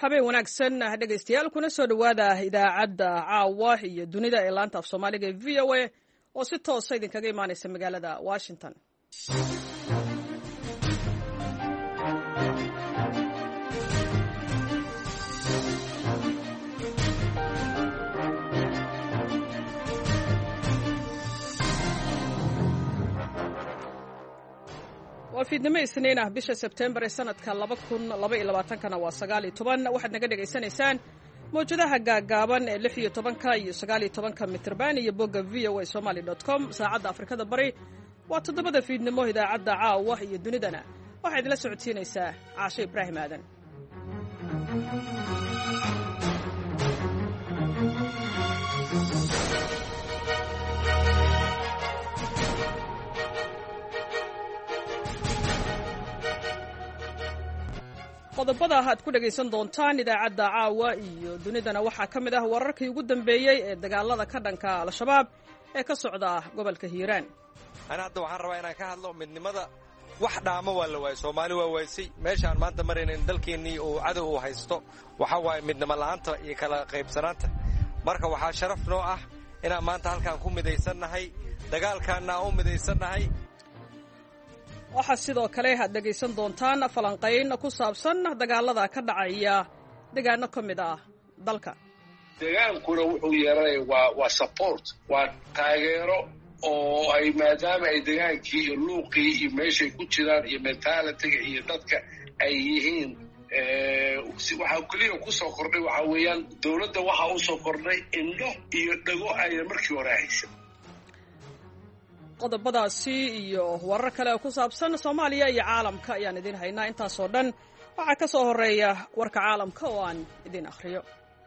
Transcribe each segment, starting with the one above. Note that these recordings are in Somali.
habeen wanaagsan dhegaystayaal kuna soo dhowaada idaacadda caawa iyo dunida ee laanta af soomaaliga ee v o a oo si toosa idinkaga imaanaysa magaalada washington. waa fiidnimo isniin ah bisha sebtembar ee sanadka 2022 waa 19 waxaad naga dhegaysanaysaan mawjadaha gaagaaban ee 16 iyo 19 mitrban iyo bogga voasomali.com saacadda afrikada bari waa 7 fiidnimo. idaacadda caawa iyo dunidana waxaa idinla socodsiinaysaa caashe ibraahim aadan. qodobada aad ku dhegaysan doontaan idaacadda caawa iyo dunidana waxaa ka mid ah wararkii ugu dambeeyey ee dagaalada ka dhanka al-shabaab ee ka socda gobolka hiiraan. ana hadda waxaan rabaa inaan ka hadlo midnimada wax dhaamo waa la waayey, soomaali waa waaysay. meeshaan maanta maraynan dalkeennii uu cadow uu haysto waxaa waaye midnimo la'aanta iyo kala qaybsanaanta. marka waxaa sharaf noo ah inaan maanta halkaan ku midaysannahay, dagaalkaanna aan u midaysannahay. waxaa sidoo kale aad dhegaysan doontaan falanqayn ku saabsan dagaalada ka dhacaya deegaano ka mid ah dalka. dagaalkuna wuxuu yeeranaya waa support, waa taageero oo ay maadaama ay dagaalkii iyo luuqii iyo meeshay ku jiraan iyo mentaalitiga iyo dadka ay yihiin waxaa keliya kusoo kordhay waxaa weeyaan dowladda waxaa usoo kordhay indho iyo dhago ayna markii hore haysan. qodobadaasi iyo warar kale oo ku saabsan soomaaliya iyo caalamka ayaan idiin haynaa. intaasoo dhan waxaa ka soo horreeya warka caalamka oo aan idiin akhriyo.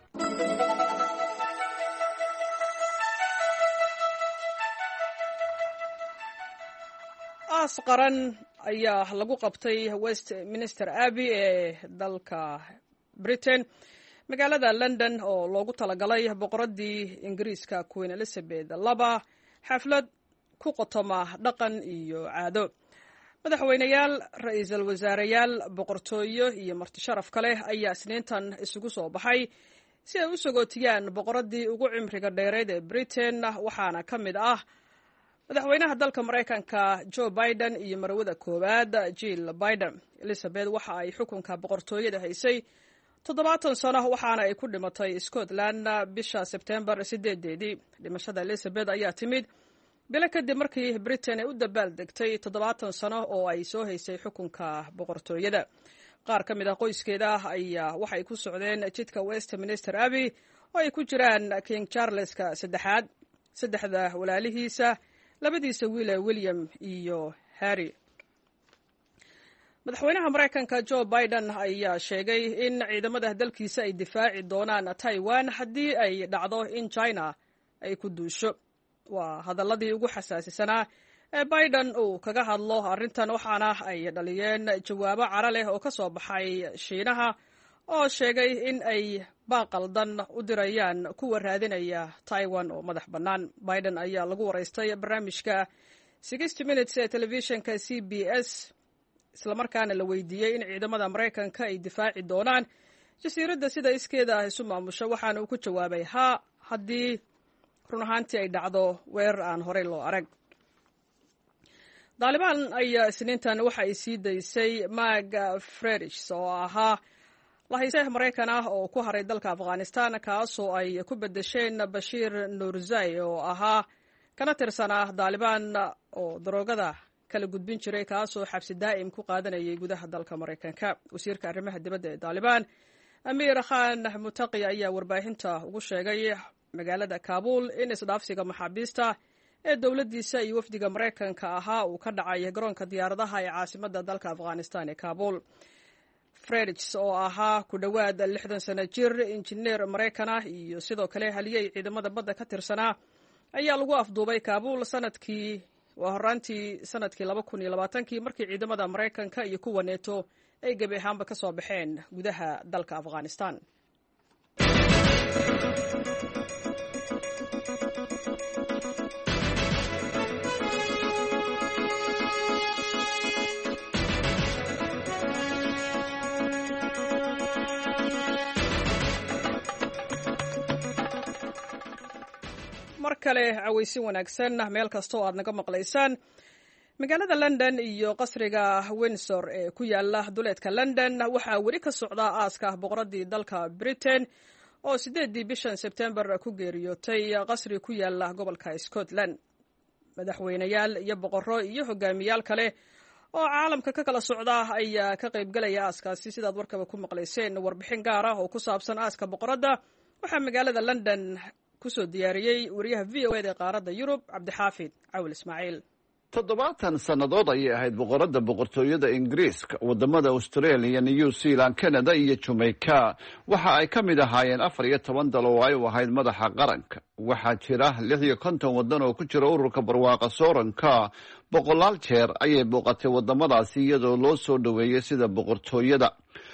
aas qaran ayaa lagu qabtay westminster abbey ee dalka britain magaalada london oo loogu talagalay boqoraddii ingiriiska queen elizabeth laba, xaflad ku qotoma dhaqan iyo caado. madaxweyneyaal, ra-iisul wasaareyaal, boqortooyo iyo marti sharaf kale ayaa isniintan isugu soo baxay si ay u sagootiyaan boqoraddii ugu cimriga dheereed ee britain, waxaana ka mid ah madaxweynaha dalka maraykanka joe biden iyo marwada koowaad jill biden. elizabeth waxa ay xukunka boqortooyada haysay 70 sano waxaana ay ku dhimatay scotland bisha sebtembar 8. dhimashada elizabeth ayaa timid bilo kadib markii britain ay u dabaal degtay 70 sano oo ay soo haysay xukunka boqortooyada. qaar ka mid ah qoyskeeda ayaa waxay ku socdeen jidka westminster abbey oo ay ku jiraan king charleska saddexaad, saddexda walaalihiisa, labadiisa wiile william iyo harry. madaxweynaha maraykanka joe biden ayaa sheegay in ciidamada dalkiisa ay difaaci doonaan taiwan haddii ay dhacdo in china ay ku duusho. waa hadalladii ugu xasaasisanaa ee biden uu kaga hadlo arrintan, waxaana ay dhaliyeen jawaabo cara leh oo ka soo baxay shiinaha oo sheegay in ay baaqaldan u dirayaan kuwa raadinaya taiwan oo madax bannaan. biden ayaa lagu waraystay barnaamijka 60 minutes ee telefishinka CBS, islamarkaana la weydiiyey in ciidamada maraykanka ay difaaci doonaan jasiiradda sida iskeeda isu maamusho, waxaana uu ku jawaabay haa haddii run ahaantii ay dhacdo weerar aan horey loo arag. daalibaan ayaa isniintan waxa ay sii daysay mag fredish oo ahaa lahayse maraykan ah oo ku haray dalka afghanistan, kaasoo ay ku bedesheen bashiir nuurzai oo ahaa kana tirsanaa daalibaan oo daroogada kala gudbin jiray, kaasoo xabsi daa'im ku qaadanayay gudaha dalka maraykanka. wasiirka arrimaha dibadda ee daalibaan amiir khan mutaqi ayaa warbaahinta ugu sheegay magaalada kaabul in isdhaafsiga maxaabiista ee dowladdiisa iyo wafdiga maraykanka ahaa uu ka dhacay garoonka diyaaradaha ee caasimadda dalka afghanistan ee kaabul. fredish oo ahaa ku dhowaad 60 sano jir, injineer maraykan ah iyo sidoo kale haliyey ciidamada badda ka tirsanaa, ayaa lagu afduubay kaabul horaantii sanadkii 2020 markii ciidamada maraykanka iyo kuwa neeto ay gebi ahaanba ka soo baxeen gudaha dalka afghanistan. mar kale cawaysin wanaagsan meel kasta oo aad naga maqlaysaan. magaalada London iyo qasriga Windsor ee ku yaala duleedka London waxaa weli ka socda aaska boqoradii dalka Britain oo 8 bishan September ku geeriyootay qasri ku yaala gobolka Scotland. madaxweynayaal iyo boqorro iyo hogaamiyaal kale oo caalamka ka kala socda ayaa ka qayb galaya aaskaasi sidaad warkaba ku maqlayseen. warbixin gaar ah oo ku saabsan aaska boqoradda waxaa magaalada London kusoo diyaariyey wariyaha VOA ee qaaradda Yurub Cabdixaafid Cawil Ismaaciil. 70 sannadood ayay ahayd boqoradda boqortooyada Ingiriiska, wadamada Australia, New Zealand, Canada iyo Jamaica. waxa ay ka mid ahaayeen 14 dal oo ay u ahayd madaxa qaranka. waxaa jira 56 wadan oo ku jira ururka barwaaqa sooranka. boqolaal jeer ayay booqatay wadamadaasi iyadoo loo soo dhaweeyay sida boqortooyada.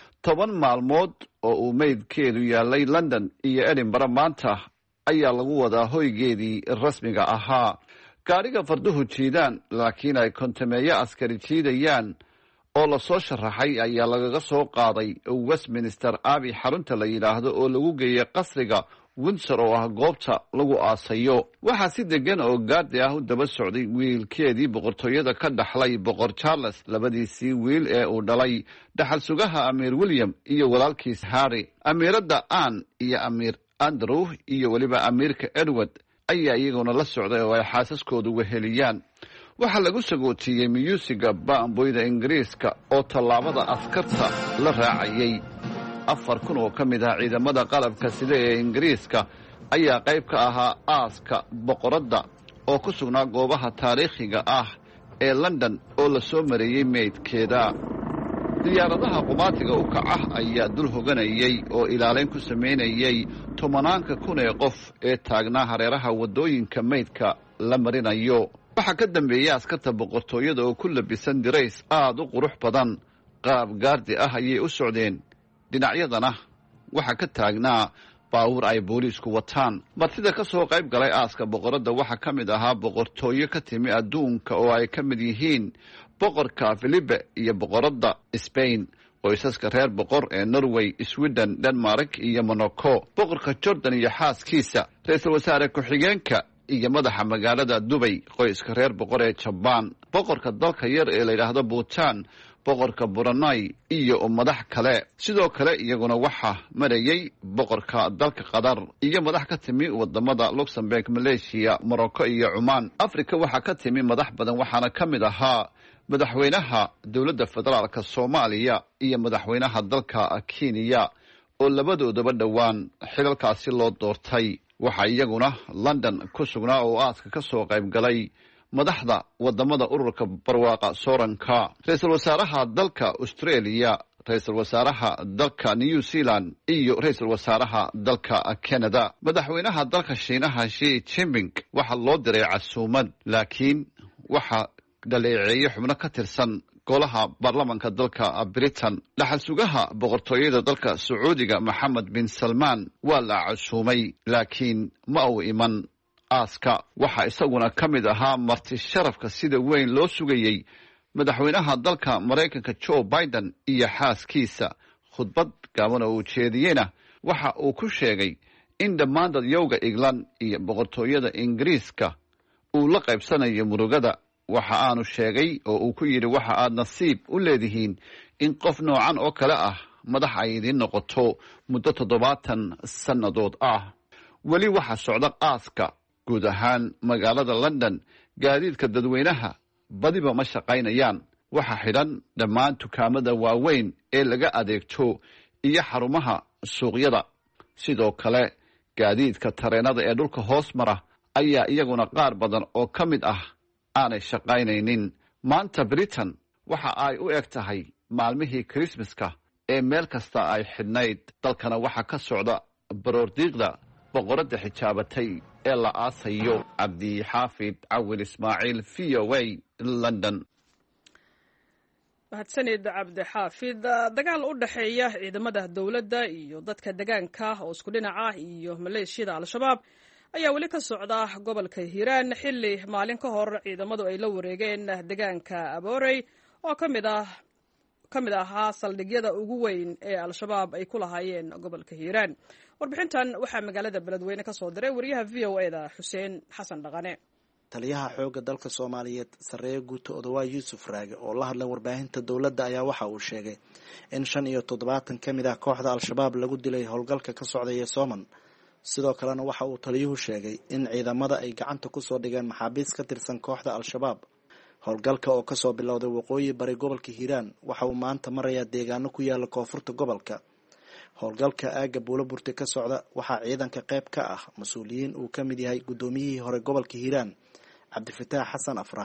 10 maalmood oo uu meydkeedu yaalay London iyo Edinburgh maanta ayaa lagu wadaa hoygeedii rasmiga ahaa. gaariga farduhu jiidaan laakiin ay kontameeyo askari jiidayaan oo lasoo sharaxay ayaa lagaga soo qaaday Westminster Abbey xarunta la yidhaahdo oo lagu geeyey qasriga Windsor oo ah goobta lagu aasayo. waxaa si degan oo gaardi ah u daba socday wiilkeedii boqortooyada ka dhaxlay boqor Charles, labadiisii wiil ee uu dhalay dhaxal sugaha Amiir William iyo walaalkiis Harry, amiiradda Anne iyo Amiir Andrew iyo weliba amiirka Edward ayaa iyaguna la socday oo ay xaasaskoodu weheliyaan. waxaa lagu sagootiyey miyuusiga baamboyda Ingiriiska oo tallaabada askarta la raacayay. 4,000 oo ka mid ah ciidamada qalabka sida ee Ingiriiska ayaa qayb ka ahaa aaska boqoradda oo ku sugnaa goobaha taariikhiga ah ee London oo la soo mareeyey meydkeeda. diyaaradaha qumaatiga u kaca ayaa dul hoganayay oo ilaalin ku sameynayay 10,000 ee qof ee taagnaa hareeraha wadooyinka meydka la marinayo. waxaa ka dambeeyay askarta boqortooyada oo ku labisan dirays aad u qurux badan. qaab gaardi ah ayay u socdeen. dhinacyadana waxaa ka taagnaa baabuur ay booliisku wataan. martida ka soo qayb galay aaska boqoradda waxaa ka mid ahaa boqortooyo ka timi adduunka oo ay ka mid yihiin boqorka Filipe iyo boqoradda Spain, qoysaska reer boqor ee Norway, Sweden, Denmark iyo Monaco, boqorka Jordan iyo xaaskiisa, ra'iisul wasaare ku-xigeenka iyo madaxa magaalada Dubai, qoyska reer boqor ee Japan, boqorka dalka yar ee la yidhaahdo Bhutan, boqorka Brunei iyo madax kale. sidoo kale iyaguna waxaa marayay boqorka dalka Qatar iyo madax ka timi wadamada Luxembourg, Malaysia, Morocco iyo Oman. Afrika waxaa ka timi madax badan waxaana ka mid ahaa madaxweynaha dowladda federaalka Soomaaliya iyo madaxweynaha dalka Kenya oo labadoodaba dhowaan xilalkaasi loo doortay. waxaa iyaguna London ku sugnaa oo aaska ka soo qayb galay madaxda wadamada ururka barwaaqa sooranka, ra'iisul wasaaraha dalka Australia, ra'iisul wasaaraha dalka New Zealand iyo ra'iisul wasaaraha dalka Canada. madaxweynaha dalka Shiinaha Xi Jinping waxaa loo diray casuumad, laakiin waxaa dhaleeceeyay xubno ka tirsan golaha baarlamanka dalka Britain. dhaxal sugaha boqortooyada dalka Sacuudiga Mohammed bin Salman waa la casuumay laakiin ma uu iman aaska. waxaa isaguna ka mid ahaa marti sharafka sida weyn loo sugayey madaxweynaha dalka Maraykanka Joe Biden iyo xaaskiisa. khudbad gaaban oo uu jeediyeyna waxa uu ku sheegay in dhammaan dadyowga England iyo boqortooyada Ingiriiska uu la qaybsanayo murugada. waxa aanu sheegay oo uu ku yidhi waxa aad nasiib u leedihiin in qof noocan oo kale ah madax ay idiin noqoto muddo 70 sannadood ah. weli waxaa socda aaska guud ahaan magaalada London. gaadiidka dadweynaha badiba ma shaqaynayaan. waxaa xidhan dhammaan dukaamada waaweyn ee laga adeegto iyo xarumaha suuqyada. sidoo kale gaadiidka tareenada ee dhulka hoos mara ayaa iyaguna qaar badan oo ka mid ah aanay shaqaynaynin. maanta Britain waxa ay u eg tahay maalmihii Christmaska ee meel kasta ay xidhnayd. dalkana waxaa ka socda baroordiiqda boqoradda xijaabatay ee la aasayo. Cabdixaafid Cawil Ismaaciil, VOA, London. mahadsanid Cabdixaafid. dagaal u dhaxeeya ciidamada dowladda iyo dadka deegaanka oo isku dhinaca iyo maleeshiyada Al-Shabaab ayaa weli ka socda gobolka Hiiraan xilli maalin ka hor ciidamadu ay la wareegeen deegaanka Aboorey oo ka mid ah ka mid ahaa saldhigyada ugu weyn ee al-shabaab ay ku lahaayeen gobolka hiiraan. warbixintan waxaa magaalada beledweyne ka soo diray wariyaha v o e da xuseen xasan dhaqane. taliyaha xoogga dalka Soomaaliyeed Sareeyo Guuto Odawaay Yuusuf Raage oo la hadlay warbaahinta dowladda ayaa waxa uu sheegay in 75 ka mid ah kooxda al-shabaab lagu dilay howlgalka ka socday Sooman. sidoo kalena waxa uu taliyuhu sheegay in ciidamada ay gacanta ku soo dhigeen maxaabiis ka tirsan kooxda al-shabaab. howlgalka oo ka soo bilowday waqooyi bari gobolka Hiiraan waxa uu maanta marayaa deegaano ku yaala koonfurta gobolka. howlgalka aaga Buulaburti ka socda waxaa ciidanka qayb ka ah mas'uuliyiin uu ka mid yahay gudoomiyihii hore gobolka Hiiraan Cabdifataax Xasan Afrax.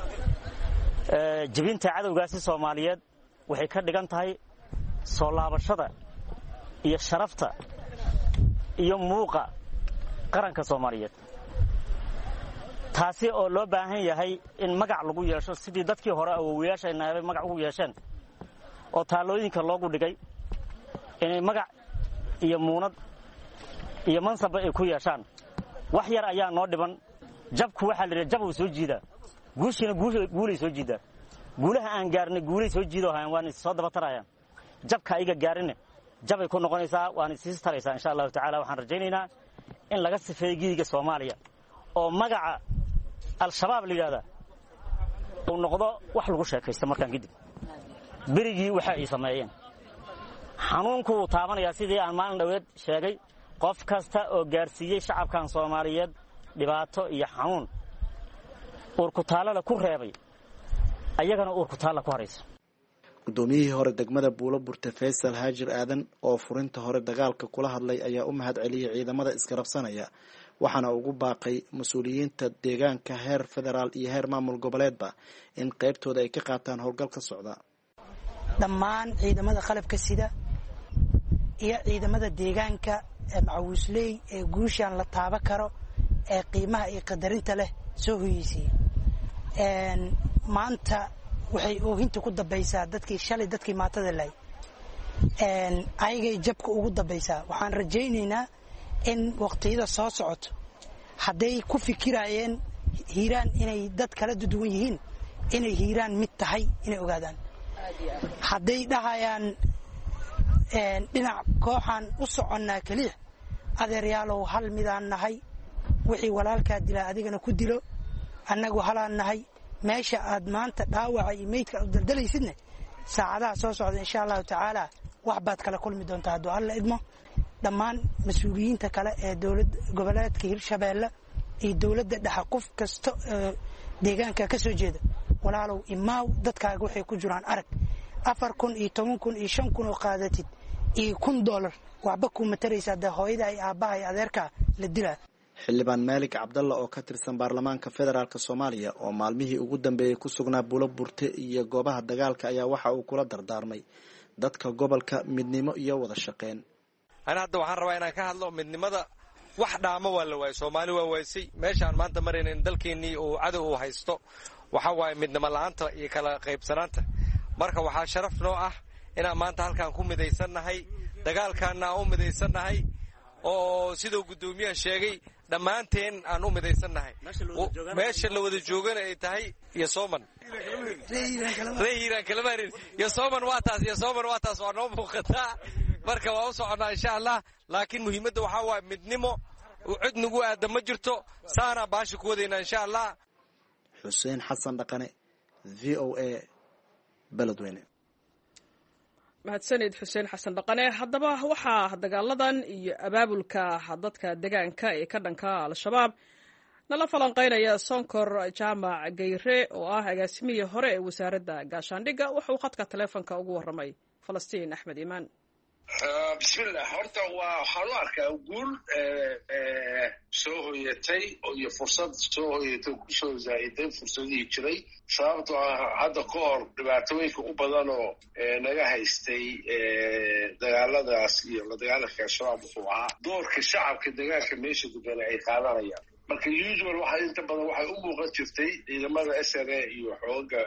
jibinta cadawgaasi Soomaaliyeed waxay ka dhigan tahay soo laabashada iyo sharafta iyo muuqa qaranka Soomaaliyeed. taasi oo loo baahan yahay in magac lagu yeesho sidii dadkii hore awoowayaashayna ay magac ugu yeesheen oo taalooyinka loogu dhigay inay magac iyo muunad iyo mansab ay ku yeeshaan. wax yar ayaa noo dhiban. jabku waxa la yiraahdaa jab uu soo jiida guushina guulay soo jiida guulaha aan gaarnay guulay soo jiido hayaan waan soo daba tarayaan jabka iga gaarinay jabay ku noqonaysaa waan sii taraysaa insha Allah taala. waxaan rajaynaynaa in laga sifeeyo Soomaaliya oo magaca al-shabaab ligaada uu noqdo wax lagu sheekaysto markaan kadib berigii waxa ay sameeyeen xanuunku uu taabanaya sidii aan maalin dhaweed sheegay qof kasta oo gaarsiiyay shacabkan Soomaaliyeed dhibaato iyo xanuun urku taalada ku reebay ayagana urku taala ku haraysa. gudoomiyihii hore degmada Buulaburti Faysal Haajir Aadan oo furinta hore dagaalka kula hadlay ayaa u mahad celiyay ciidamada iskarabsanaya waxaana ugu baaqay mas'uuliyiinta deegaanka heer federaal iyo heer maamul goboleedba in qaybtooda ay ka qaataan howlgalka socda. dhammaan ciidamada qalabka sida iyo ciidamada deegaanka ee macawisley ee guushan la taaban karo ee qiimaha iyo qadarinta leh soo hoyeysay. maanta waxay oohinta ku dambaysaa dadkii shalay dadkii maatada lay ayagay jabka ugu dambaysaa. waxaan rajaynaynaa in waqtiyada soo socoto hadday ku fikirayeen Hiiraan inay dad kala duwan yihiin inay Hiiraan mid tahay inay ogaadaan. hadday dhahayaan dhinac kooxan u soconnaa kaliya adeeryaalow hal midaan nahay wixii walaalkaa dila adigana ku dilo annagu halaan nahay. meesha aad maanta dhaawaca iyo meydka u daldalaysidna saacadaha soo socda insha Allah taala wax baad kala kulmi doontaa hadduu Alla idmo. dhammaan mas'uuliyiinta kale ee dawlad goboleedka Hirshabeelle iyo dawladda dhexe qof kasta deegaanka ka soo jeeda walaalow imaaw dadkaaga waxay ku jiraan arag 4,000 iyo 10,000 iyo 5,000 oo qaadatid iyo $1 waxba ku mataraysa da hooyada ay aabaha ay adeerka la dilaa. xildhibaan Maalik Cabdalla oo ka tirsan baarlamaanka federaalka Soomaaliya oo maalmihii ugu dambeeyay ku sugnaa Buulaburti iyo goobaha dagaalka ayaa waxa uu kula dardaarmay dadka gobolka midnimo iyo wada shaqeyn. ana hadda waxaan rabaa inaan ka hadlo midnimada wax dhaamo waa la waayay Soomaali waa waysay meeshaan maanta marayeen dalkeenii oo cadow uu haysto waxa waay midnimo la'aanta iyo kala qaybsanaanta. marka waxaa sharaf noo ah inaan maanta halkaan ku midaysannahay dagaalkaana u midaysannahay oo sidoo gudoomiyaha sheegay dhammaanteen aan u midaysannahay meesha la wada joogana ay tahay iyo Sooman reeyiran kalamarin iyo Sooman waa taas waa noo muuqataa. marka waa u soconaa insha Allah laakiin muhiimadda waxa waa midnimo cid nagu aada ma jirto saana baashi ku wadayna insha Allah. Xuseen Xasan Dhaqane VOA Beledweyne. mahadsanid xuseen xasan dhaqane. haddaba waxaa dagaaladan iyo abaabulka dadka deegaanka ee ka dhanka al-shabaab nala falanqeynaya Sonkor Jaamac Geyre oo ah agaasimihii hore ee wasaaradda gaashaandhigga. wuxuu khadka taleefanka ugu warramay Falastiin Axmed Iimaan. bismillah horta waxaan u arkaa guul soo hoyatay iyo fursad soo hoyatay kusoo zaa'iday fursadihii jiray sababtoo ah hadda ka hor dhibaatooyinka u badan oo naga haystay dagaaladaas iyo la dagaalanka al-shabaab wuxuu ahaa doorka shacabka deegaanka meesha degan ay qaadanayaan. marka usual waxa inta badan waxay u muuqan jirtay ciidamada SNA iyo xooga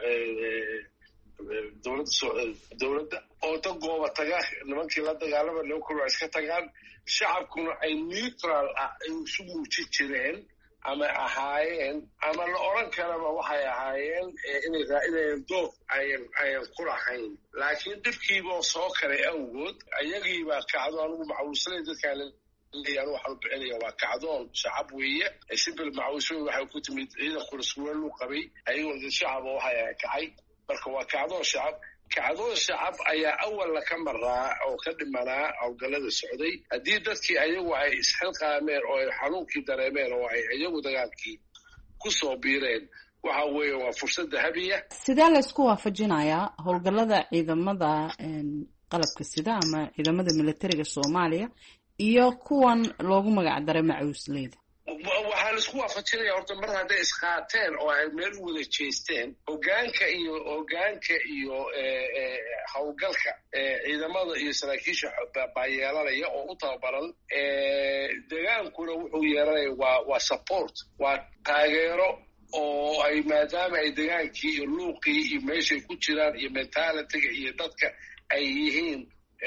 dowladda oo dad gooba taga nimankii la dagaalama loo kula iska tagaan shacabkuna ay neutral ah ay isu muujin jireen ama ahaayeen ama la oran karaba waxay ahaayeen inayn door ayan ku lahayn laakiin dhibkiiboo soo kalay awgood ayagiibaa kacdo anugu macawuusanay dadkaan anu waxaan u bixinaya waa kacdoon shacab weeye simbil macawuusooy waxay ku timid ciidankuna suwaaluu qabay ayagoo dad shacaba waxay kacay marka waa kacdoon shacab kacdoon shacab ayaa awalna ka maraa oo ka dhimanaa howlgallada socday haddii dadkii ayagu ay isxilqaameen oo ay xanuunkii dareemeen oo ay iyagu dagaalkii ku soo biireen waxa weeye waa fursad dahabiya. sidee laysku waafajinayaa howlgallada ciidamada qalabka sida ama ciidamada militariga Soomaaliya iyo kuwan loogu magac daray macawisleyda? waxaa laisku waafajinaya horta mar hadday isqaateen oo ay meel u wada jeesteen hogaanka iyo howlgalka ciidamada iyo saraakiisha baa yeelanaya oo u tababaran degaankuna wuxuu yeelanaya waa support waa taageero oo ay maadaama ay degaankii iyo luuqii iyo meeshay ku jiraan iyo mentalitiga iyo dadka ay yihiin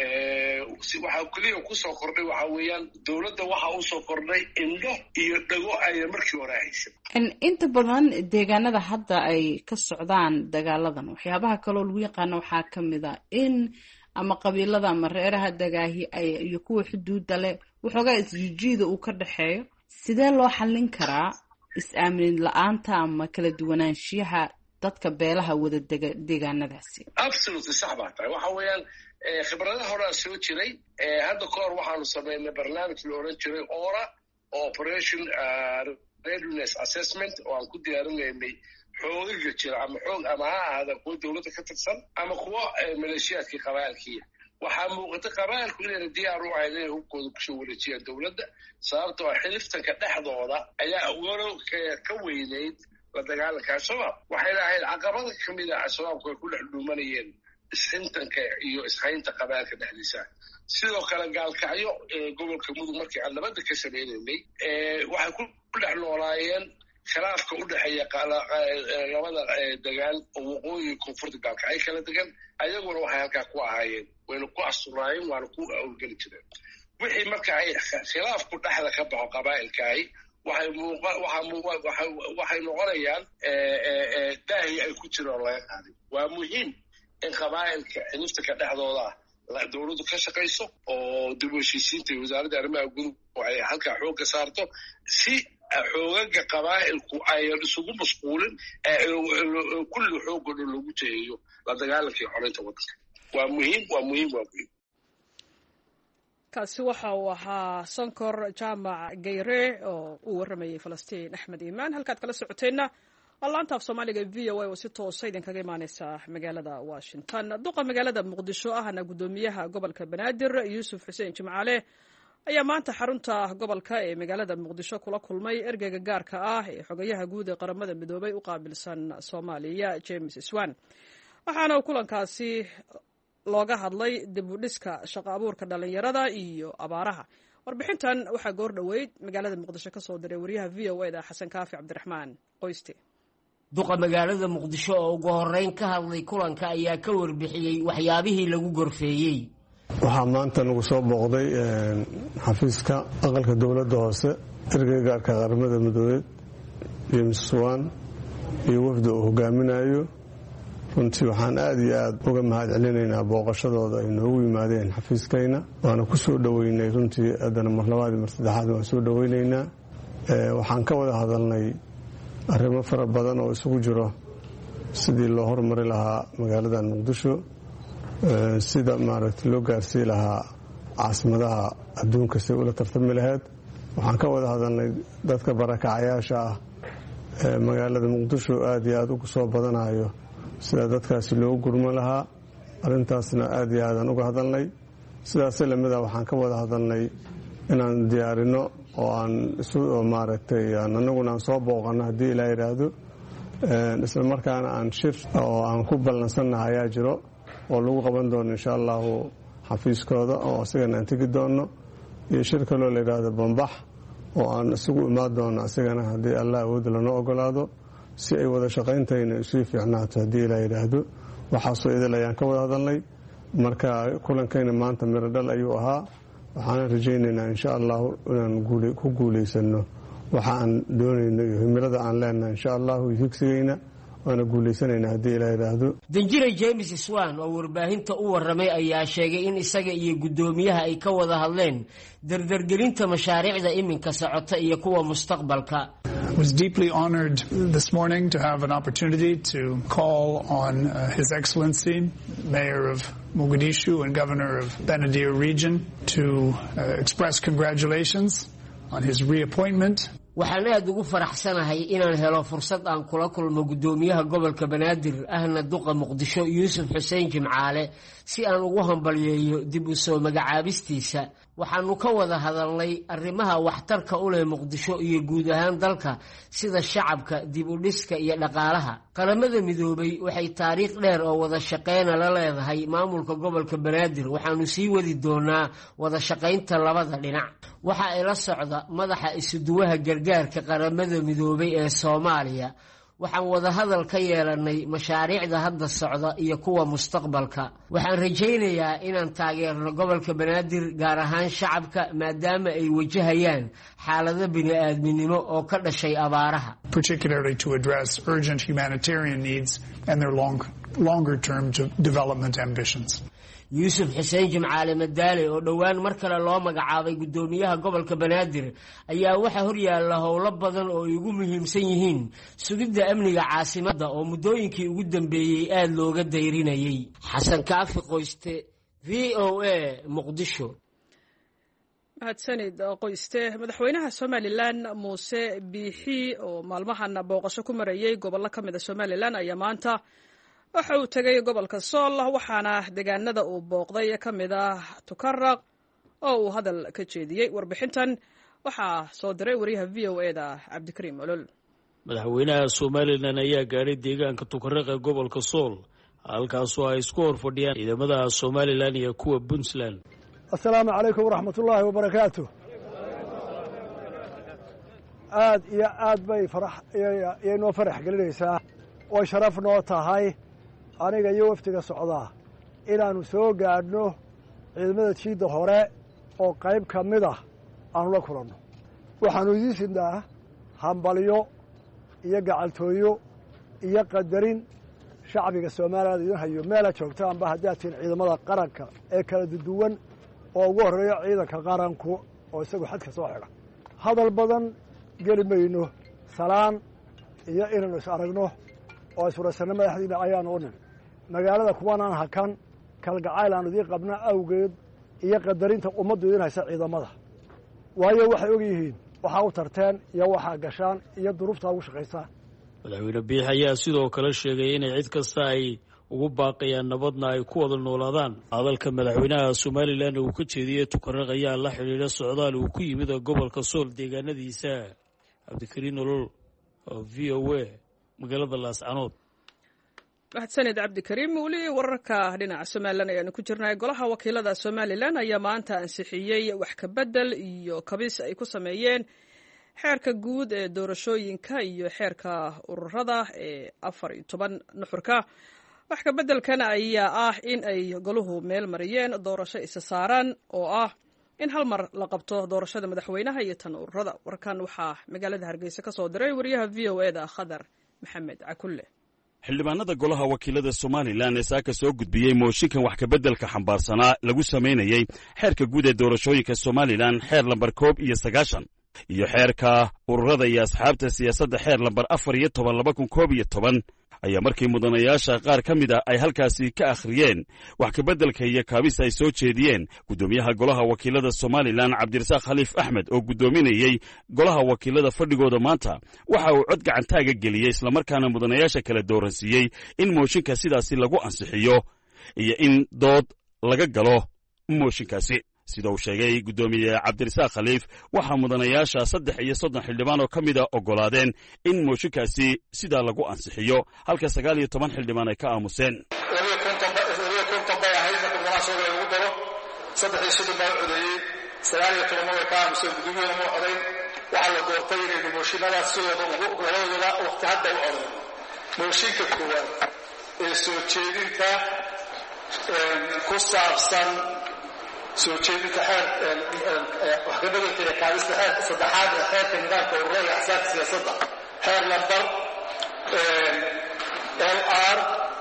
waxaa keliya kusoo kordhay waxa weeyaan dowladda waxaa usoo kordhay indho iyo dhago ayna markii hore haysan. inta badan deegaanada hadda ay ka socdaan dagaaladan waxyaabaha kaloo lagu yaqaano waxaa ka mid a in ama qabiilada ama reeraha dagaahi iyo kuwa xuduudda leh waxoogaa isjijiida uu ka dhexeeyo. sidee loo xallin karaa is-aamin la-aanta ama kala duwanaanshiyaha dadka beelaha wada deegaanadaasi? absolutely sax baa tahay waxa weeyaan khibradaha horaa soo jiray hadda ka hor waxaanu samaynay barnaamij la oran jiray ora operation readiness assessment oo aan ku diyaarinaynay xoogaga jira ama ha ahaada kuwa dowladda ka tirsan ama kuwa maleeshiyaadkii qabaalkiia waxaa muuqata qabaalku inayna diyaar u ahayd inay hubkooda kusoo wareejiyaan dowladda sababtoo ah xiliftanka dhexdooda ayaa walo ka weynayd la dagaalanka al-shabaab waxay lahayd caqabada kamid a al-shabaabku ay ku dhex dhuumanayeen isxintanka iyo ishaynta qabaalka dhexdiisa. sidoo kale gaalkacyo gobolka mudug markii aan nabadda ka samaynaynay waxay ku dhex noolaayeen khilaafka u dhexeeya labada degaan oo waqooyi koonfurta gaalkacyo kala degan ayaguna waxay halkaa ku ahaayeen wayna ku asturaayeen waana ku awlgeli jireen wixii marka ay khilaafku dhexda ka baxo qabaa'ilkaahi waxay noqonayaan daahi ay ku jiraan laga qaaday. waa muhiim in qabaa'ilka xiliftanka dhexdooda dowladdu ka shaqayso oo dib u heshiisiinta iyo wasaaradda arrimaha gudaha oo ay halkaa xoogga saarto si xoogaga qabaa'ilku ayan isugu mashquulin kulli xoogga dhan loogu jeeyo la dagaalanka iyo xoreynta waddanka. waa muhiim. kaasi waxa uu ahaa Sankor Jaamac Geyre oo u waramayay Falastiin Axmed Iimaan. halkaad kala socoteenna laanta af Soomaaliga VOA oo si toos ah idinkaga imaaneysa magaalada Washington. duqa magaalada Muqdisho ahna gudoomiyaha gobolka Banaadir Yuusuf Xuseen Jimcaale ayaa maanta xarunta gobolka ee magaalada Muqdisho kula kulmay ergeyga gaarka ah ee xogayaha guud ee qaramada midoobay u qaabilsan Soomaaliya James Swan. waxaana kulankaasi looga hadlay dib u dhiska shaqo abuurka dhalinyarada iyo abaaraha. warbixintan waxaa goor dhaweyd magaalada Muqdisho ka soo diray wariyaha VOA Xasan Kaafi Cabdiraxmaan Qoyste. duqa magaalada Muqdisho oo ugu horeyn ka hadlay kulanka ayaa ka warbixiyay waxyaabihii lagu gorfeeyay. waxaa maanta nagu soo booqday xafiiska aqalka dowladda hoose ergeyga gaarka qaramada midoobay James Swan iyo wafdi uu hogaaminayo. runtii waxaan aad iyo aad uga mahad celinaynaa booqashadooda ay noogu yimaadeen xafiiskayna waana ku soo dhoweynay. runtii haddana mar labaad iyo mar saddexaad waan soo dhoweynaynaa. waxaan ka wada hadalnay arrimo fara badan oo isugu jiro sidii loo horumari lahaa magaaladan Muqdisho sida maaragtay loo gaarsii lahaa caasimadaha adduunka si ula tartami lahayd. waxaan ka wada hadalnay dadka barakacayaasha ah ee magaalada Muqdisho aad iyo aad ugu soo badanayo sida dadkaasi loogu gurman lahaa. arrintaasna aad iyo aadaan uga hadalnay. sidaas lamida waxaan ka wada hadalnay inaan diyaarino oo aan maaragtay annaguna aan soo booqano haddii ilaa yidhaahdo isla markaana aan shir oo aan ku ballansannaha ayaa jiro oo lagu qaban doono insha allahu xafiiskooda oo asigana aan tegi doono iyo shir kaloo la yidhaahdo bambax oo aan isugu imaan doono asigana haddii allah awood lanoo ogolaado si ay wada shaqayntayna isii fiicnaato haddii ilaa yidhaahdo. waxaasoo idil ayaan ka wada hadalnay. marka kulankayna maanta miro dhal ayuu ahaa. waxaana rajaynaynaa insha allahu inaan ku guulaysano waxa aan doonayno iyo himilada aan leenahay insha allahu higsigayna waana guulaysanaynaa haddii ilaa yidhaahdo. danjire James Swan oo warbaahinta u warramay ayaa sheegay in isaga iyo guddoomiyaha ay ka wada hadleen dardargelinta mashaariicda iminka socota iyo kuwa mustaqbalka. I was deeply honored this morning to have an opportunity to call on His Excellency, Mayor of Mogadishu and Governor of Benadir Region to express congratulations on his reappointment. waxaan aad ugu faraxsanahay inaan helo fursad aan kula kulmo guddoomiyaha gobolka Banaadir ahna duqa Muqdisho Yuusuf Xuseen Jimcaale si aan ugu hambalyeeyo dib u soo magacaabistiisa. waxaanu ka wada hadalnay arrimaha waxtarka u leh Muqdisho iyo guud ahaan dalka sida shacabka, dib u dhiska iyo dhaqaalaha. qaramada midoobay waxay taariikh dheer oo wada shaqeyn la leedahay maamulka gobolka Banaadir. waxaanu sii wadi doonaa wada shaqeynta labada dhinac. waxa ay la socda madaxa isuduwaha gargaarka qaramada midoobay ee Soomaaliya. waxaan wada hadal ka yeelanay mashaariicda hadda socda iyo kuwa mustaqbalka. waxaan rajaynayaa inaan taageerno gobolka Banaadir gaar ahaan shacabka maadaama ay wajahayaan xaalado bini'aadminimo oo ka dhashay abaaraha, particularly to address urgent humanitarian needs and their longer term development ambitions. Yuusuf Xuseen Jimcaale Madaale oo dhowaan mar kale loo magacaabay guddoomiyaha gobolka Banaadir ayaa waxa hor yaalla howlo badan oo ay ugu muhiimsan yihiin sugidda amniga caasimadda oo muddooyinkii ugu dambeeyay aad looga dayrinayay. Xasan Kaafi Qoyste, VOA, Muqdisho. mahadsanid Qoyste. madaxweynaha Somaliland Muuse Biixi oo maalmahan booqasho ku marayay gobollo ka mid ah Somaliland ayaa maanta waxa uu tagay gobolka Sool waxaana deegaanada uu booqday ka mid ah Tukaraq oo uu hadal ka jeediyay. warbixintan waxaa soo diray wariyaha VOA-da Cabdikariim Olol. madaxweynaha Somaliland ayaa gaaray deegaanka Tukaraq ee gobolka Sool halkaasoo ay isku horfadhiyaan ciidamada Somaliland iyo kuwa Puntland. Assalaamu calaykum waraxmatullaahi wabarakaatuh. aad iyo aad bay inoo farax gelinaysaa oo sharaf noo tahay aniga iyo waftiga socdaa inaannu soo gaadhno ciidamada jiidda hore oo qayb ka mid ah aanu la kulanno. waxaannu idiin sidnaa hambalyo iyo gacaltooyo iyo qadarin shacbiga Soomaaliland idin hayo meela joogtaanba haddaad tihiin ciidamada qaranka ee kala duwan oo ugu horreeya ciidanka qaranku oo isagu xadka soo xidha. hadal badan geli mayno, salaan iyo inaynu is aragno oo isfuraysanno madaxdiina ayaanu u nin. magaalada kuwanaan hakan kalgacayl aanu idiin qabna awgeed iyo qadarinta ummaddu idin haysa ciidamada. waayo waxay og yihiin waxaa u tarteen iyo waxaa gashaan iyo duruuftaa ugu shaqaysaan. madaxweyne Biixi ayaa sidoo kale sheegay inay cid kasta ay ugu baaqayaan nabadna ay ku wada noolaadaan. hadalka madaxweynaha Somaliland uu ka jeediyay Tukaraq ayaa la xiriira socdaal uu ku yimid gobolka Sool deegaanadiisa. Cabdikariim Olol, VOA, magaalada Laascanood. mahadsanid Cabdikariim. weli wararka dhinaca Somaliland ayaanu ku jirnay. golaha wakiilada Somaliland ayaa maanta ansixiyey wax ka bedel iyo kabis ay ku sameeyeen xeerka guud ee doorashooyinka iyo xeerka ururada ee 14 nuxurka. wax ka bedelkan ayaa ah in ay goluhu meel mariyeen doorasho isa saaran oo ah in hal mar la qabto doorashada madaxweynaha iyo tan ururada. warkan waxaa magaalada Hargeysa ka soo diray wariyaha VOA-da Khadar Maxamed Cakulle. xildhibaanada golaha wakiilada Somaliland ee saaka soo gudbiyey mooshinkan wax ka bedelka xambaarsanaa lagu sameynayay xeerka guud ee doorashooyinka Somaliland xeer lambar 1 iyo xeerka ururada iyo asxaabta siyaasadda xeer lambar 14/2011 ayaa markii mudanayaasha qaar ka mid ah ay halkaasi ka akhriyeen wax ka bedelka iyo kaabis ay soo jeediyeen guddoomiyaha golaha wakiilada Somaliland Cabdirasaaq Khaliif Axmed oo guddoominayay golaha wakiilada fadhigooda maanta waxa uu cod gacantaaga geliyey islamarkaana mudanayaasha kala dooransiiyey in mooshinka sidaasi lagu ansixiyo iyo in dood laga galo mooshinkaasi. sida uu sheegay guddoomiye Cabdirasaaq Khaliif waxaa mudanayaasha 33 xildhibaan oo ka mid ah ogolaadeen in mooshinkaasi sidaa lagu ansixiyo halka 19 xildhibaan ay ka aamuseen. mooshinka koowaad ee soo jeedinta ku saabsan soo jeedinta wax ka beddelkeeda kaabista xeerka saddexaad ee xeerka nidaamka ururada iyo axsaabta siyaasadda xeer lambar LR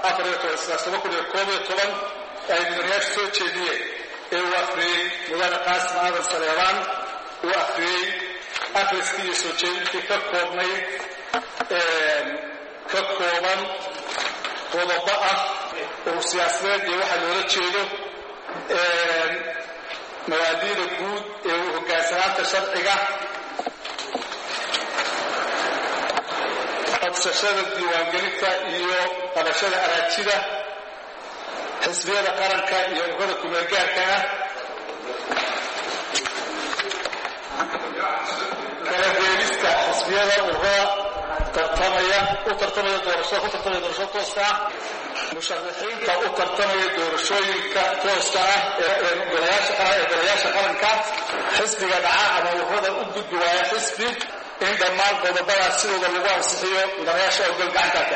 4/2011 ay mudanayaashu soo jeediyeen ee uu akhriyey mudane qaasim aadan saleebaan uu akhriyey akhriskii iyo soo jeedintii ka kooban qodobo ah oo siyaasadeed iyo waxa loola jeedo mabaadi'da guud ee uu hoggaansanaanta sharciga codsashada diiwaangelinta iyo qabashada araajida xisbiyada qaranka iyo ururada kumeelgaarka ah kala beelista xisbiyada ururada tartamaya doorasho tooska ah musharaxiinta u tartamaya doorashooyinka tooska ah ee golayaasha qaranka xisbiga dhaca ama ururada u gudbi waaya xisbi in dhammaan qodobadaas sidooda lagu ansixiyo mudanayaasha ogol gacanka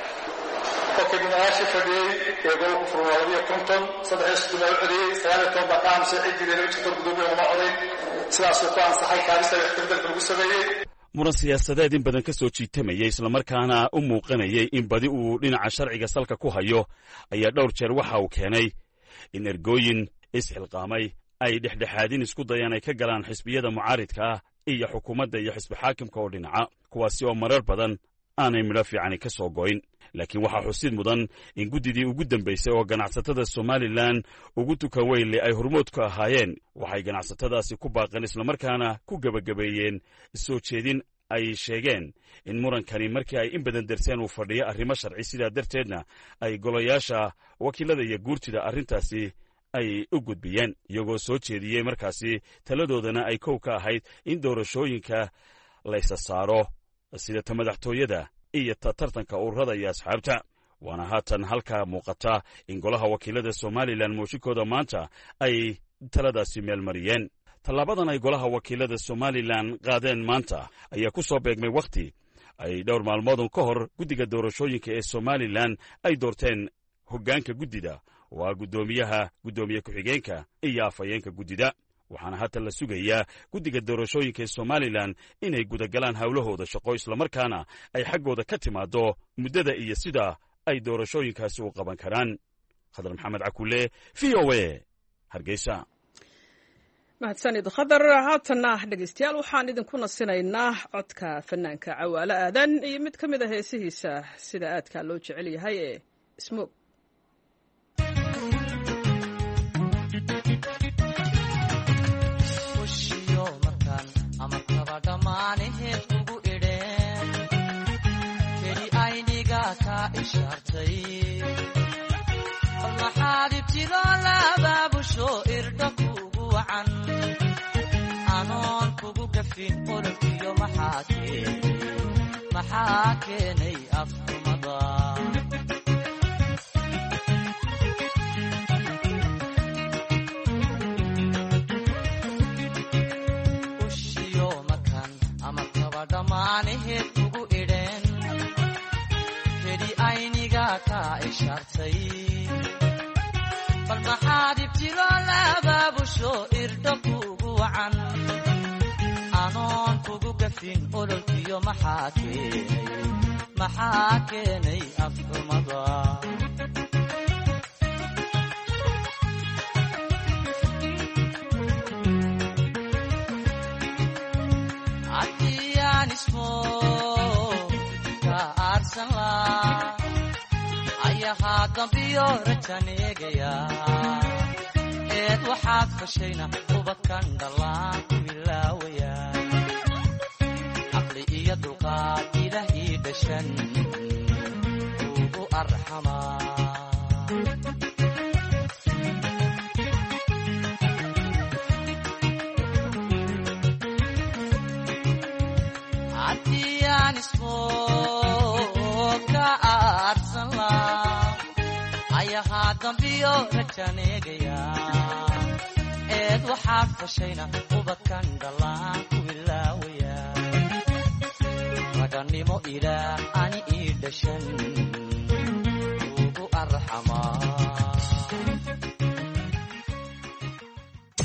qofka mudanayaashii fadhiyey ee gobolka furwaaladiyo konton saddex loo celiyey 19 baa ka aamusay ciddii laga jirto gudoomiye uma codayn sidaasuu ku ansaxay kaabista waxqabadka lagu sameeyey muran siyaasadeed in badan ka soo jiitamayay islamarkaana u muuqanayay in badi uu dhinaca sharciga salka ku hayo ayaa dhowr jeer waxa uu keenay in ergooyin isxilqaamay ay dhexdhexaadin isku dayaan ay ka galaan xisbiyada mucaaridka ah iyo xukuumadda iyo xisbi xaakimka oo dhinaca kuwaasi oo marar badan aanay midho fiicani ka soo goyn laakiin waxaa xusid mudan in guddidii ugu dambaysay oo ganacsatada somalilan ugu tuka weynle ay hormood ku ahaayeen waxay ganacsatadaasi ku baaqeen islamarkaana ku gebagabeeyeen soo jeedin ay sheegeen in murankani markii ay in badan darseen uu fadhiyo arrimo sharci sidaa darteedna ay golayaasha wakiilada iyo guurtida arrintaasi ay u gudbiyeen iyagoo soo jeediyey markaasi taladoodana ay kow ka ahayd in doorashooyinka laysa saaro sida ta madaxtooyada iyo ta tartanka ururada iyo asxaabta waana haatan halkaa muuqata in golaha wakiilada somalilan mooshinkooda maanta ay taladaasi meelmariyeen tallaabadan ay golaha wakiilada somalilan qaadeen maanta ayaa ku soo beegmay wakhti ay dhowr maalmoodun ka hor guddiga doorashooyinka ee somalilan ay doorteen hoggaanka guddida waa guddoomiye ku-xigeenka iyo afhayeenka guddida waxaana haatan la sugayaa guddiga doorashooyinka ee somalilan inay gudagalaan howlahooda shaqo islamarkaana ay xaggooda ka timaaddo muddada iyo sida ay doorashooyinkaasi u qaban karaan khadar maxamed cakulle v o a hargeysa mahadsanid khadar haatanna dhegeystayaal waxaan idinku nasinaynaa codka fanaanka cawaale aadan iyo mid ka mid a heesihiisa sida aadka loo jecel yahay ee ismoog maxaad ibtiloo labaabusho irdha kugu wacan anoon kugu gafin ololkiyo maxaa keenay afxumada ushiyo makan ama kaba dhammaanaheed kugu idheen bal maxaad ibtiloo labaabusho irdho kugu wacan anoon kugu gafin ololkiyo maxaa keenay afxumada haddiyaan ismo ka aarsan laa ayahaa dambiyo rajaneegaya eed waxaad fashayna ubadkan dhallaan ku ilaawaya caqli iyo dulqaad ilaah ii dhashan ugu arxamaa haddiyaan ismo ka aarsan laa ayahaa dambiyo rajaneegaya eed waxaad fashayna ubadkan dhallaan ku ilaawaya raganimo ilaah ani ii dhashan ugu arxamaa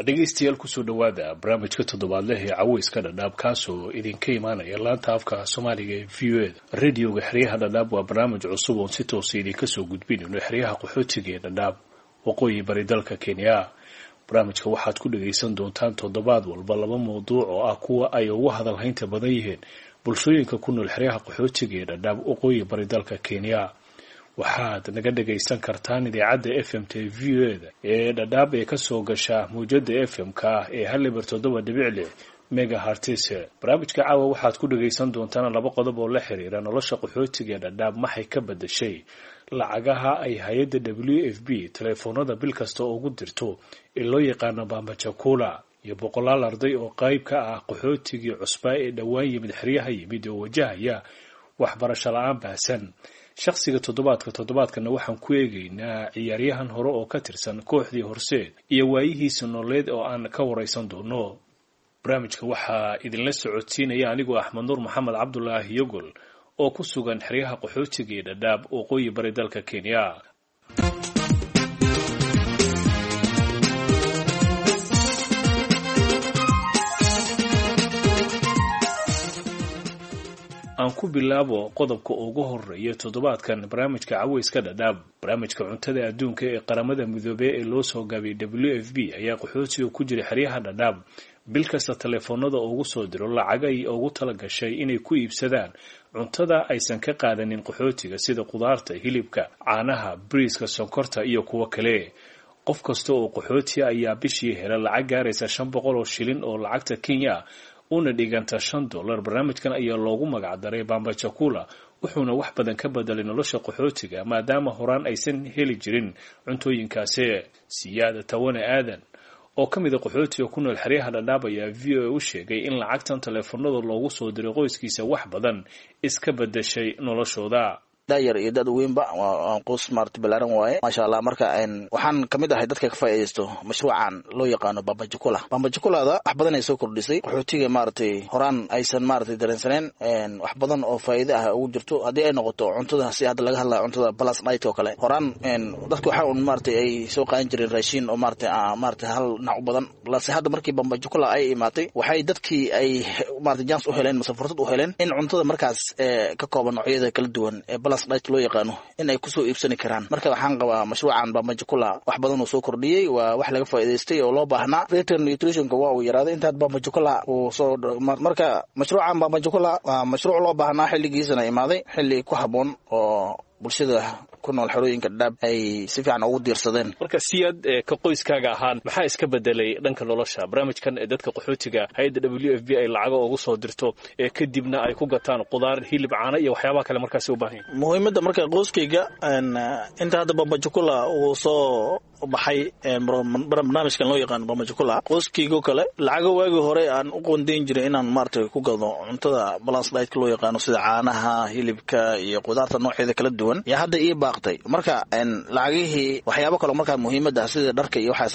dhegaystayaal kusoo dhowaada barnaamijka toddobaadleh ee caweyska dhadhaab kaasoo idinka imaanaya laanta afka soomaaliga ee v o eda radioga xeryaha dhadhaab waa barnaamij cusub oon si toosa idinka soo gudbinayno xeryaha qaxootiga ee dhadhaab waqooyi bari dalka kenya. barnaamijka waxaad ku dhagaysan doontaan toddobaad walba 2 mawduuc oo ah kuwa ay ugu hadalhaynta badan yihiin bulshooyinka ku nool xeryaha qaxootiga ee dhadhaab waqooyi bari dalka kenya. waxaad naga dhagaysan kartaan idaacadda FM-ta V-da ee dhadhaab ee kasoo gasha muujada FM-ka ee 107.6 megahertz. barnaamijka caawa waxaad ku dhagaysan doontaan 2 qodob oo la xiriira nolosha qaxootiga ee dhadhaab maxay ka bedeshay lacagaha ay hay'adda WFP telefoonada bil kasta ugu dirto ee loo yaqaan Bamba Chakula iyo boqolaal arday oo qayb ka ah qaxootiga cusba ee dhawaan yimid xeryaha yimid oo wajahaya waxbarasho la'aan baahsan. shakhsiga toddobaadkana waxaan ku eegaynaa ciyaaryahan hore oo ka tirsan kooxdii Horseed iyo waayihiisa nololeed oo aan ka waraysan doono. barnaamijka waxaa idinla socodsiinaya anigoo Axmed Nuur Maxamed Cabdullaahi Yogol oo ku sugan xeryaha qaxootiga ee Dhadhaab waqooyi bari dalka Kenya. aan ku bilaabo qodobka ugu horeeya toddobaadkan barnaamijka caweyska dhadhaab. barnaamijka cuntada adduunka ee qaramada midoobay ee loo soo gaabiyay WFP ayaa qaxootiga ku jira xeryaha dhadhaab bil kasta telefoonada ugu soo diro lacag ay ugu tala gashay inay ku iibsadaan cuntada aysan ka qaadanin qaxootiga sida qudaarta, hilibka, caanaha, bariiska, sonkorta iyo kuwa kale. qof kasta oo qaxooti ayaa bishii hela lacag gaaraysa 500 oo shilin oo lacagta Kenya una dhiganta $5. barnaamijkan ayaa loogu magac daray Bamba Chakula wuxuuna wax badan ka bedelay nolosha qaxootiga maadaama horaan aysan heli jirin cuntooyinkaasi. siyaada tawana aadan oo kamid ah qaxootiga ku nool xeryaha Dhadhaab ayaa VOA u sheegay in lacagtan telefoonada loogu soo diray qoyskiisa wax badan iska bedeshay noloshooda. dayar iyo dad weynba waan qoys smart balaaran waaye masha Allah. marka waxaan kamid ahay dadka ka faa'iideysto mashruucan loo yaqaano Bamba Chakula. Bamba Chakulada wax badan ay soo kordhisay qaxootiga horaan aysan dareensaneen wax badan oo faa'iido ah ugu jirto hadii ay noqoto cuntada si hadda laga hadlayo cuntada plus night oo kale. horaan dadku waxa ay soo qaadan jireen raashin oo hal nooc badan balse hadda markii Bamba Chakula ay imaatay waxay dadkii ay chance u heleen fursad u heleen in cuntada markaas ka kooban noocyada kala duwan ee loo yaqaano in ay ku soo iibsan karaan. marka waxaan qabaa mashruucan Bamba Chakula wax badan oo soo kordhiyay waa wax laga faa'iideystay oo loo baahnaa. veteran nutritionka waa uu yaraaday inta Bamba Chakula uu soo marka mashruucan Bamba Chakula waa mashruuc loo baahnaa xilligiisana imaaday xilli ku haboon oo bulshada ku nool xerooyinka Dhadhaab ay si fiican ugu diirsadeen. marka siyad ka qoyskaaga ahaan maxaa iska bedelay dhanka nolosha barnaamijkan dadka qaxootiga hay'adda WFP ay lacag ugu soo dirto kadibna ay ku gataan qudaar, hilib, caano iyo waxyaabaha kale markaas u baahan yihiin? muhiimadda marka qoyskayga inta hadda Bamba Chakula uu soo baxay barnaamijkan loo yaqaan Bamba Chakula qoyskayga kale lacago waagi hore aan u qoondeyn jiray inaan ku gado cuntada balance diet loo yaqaano sida caanaha, hilibka iyo qudaarta noocyada kala duwan ya hadda ii baaqtay. marka lacagihii waxyaabo kale marka muhiimadda sida dharka iyo waxaas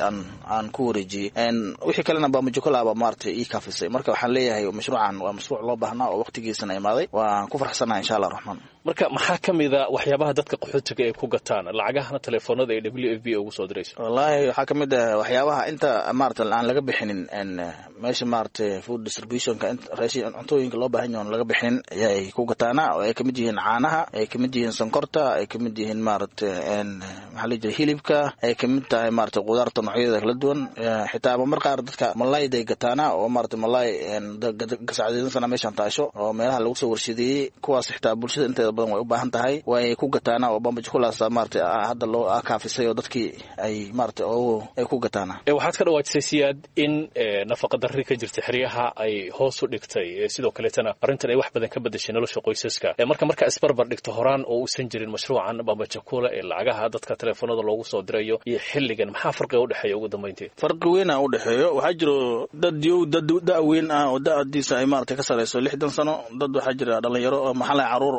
aan ku wareejiyay wixii kalena Bamba Chakula ii kaafisay. marka waxaan leeyahay mashruucan waa mashruuc loo baahnaa oo waqtigiisana imaaday waan ku faraxsanahay insha Allah raxmaan. marka maxaa kamida waxyaabaha dadka qaxootiga ay ku gataan lacagaha telefoonada ee WFP ugu soo dirayso? wallahi waxaa kamid ah waxyaabaha inta aan laga bixinin meesha food distributionka raashin cuntooyinka loo baahan yahay laga bixinin ay ku gataana oo ay kamid yihiin caanaha, ay kamid yihiin sonkorta, ay kamid yihiin hilibka, ay kamid tahay qudaarta noocyada kala duwan. xitaa mar qaar dadka malayda ay gataana oo malay gasacdeedan meeshan taasho oo meelaha lagu soo warshadeeyay kuwaas xitaa bulshada inteeda badan way u baahan tahay way ku gataana oo Bamba Chakula hadda loo kaafisay oo dadkii ay ay ku gataana. waxaad ka dhawaajisay siyaad in nafaqa darri ka jirta xeryaha ay hoos u dhigtay sidoo kale tana arintan ay wax badan ka bedeshay nolosha qoysaska. marka isbarbar dhigto horaan oo uusan jirin mashruucan Bamba Chakula ee lacagaha dadka telefoonada loogu soo dirayo iyo xilligan maxaa farqi u dhaxeeya ugu dambeyntii? farqi weyn u dhaxeeyo waxaa jiro dad weyn ah oo da'diisa ay ka sareyso 60 sano, dad waxaa jira dhalinyaro oo caruur oo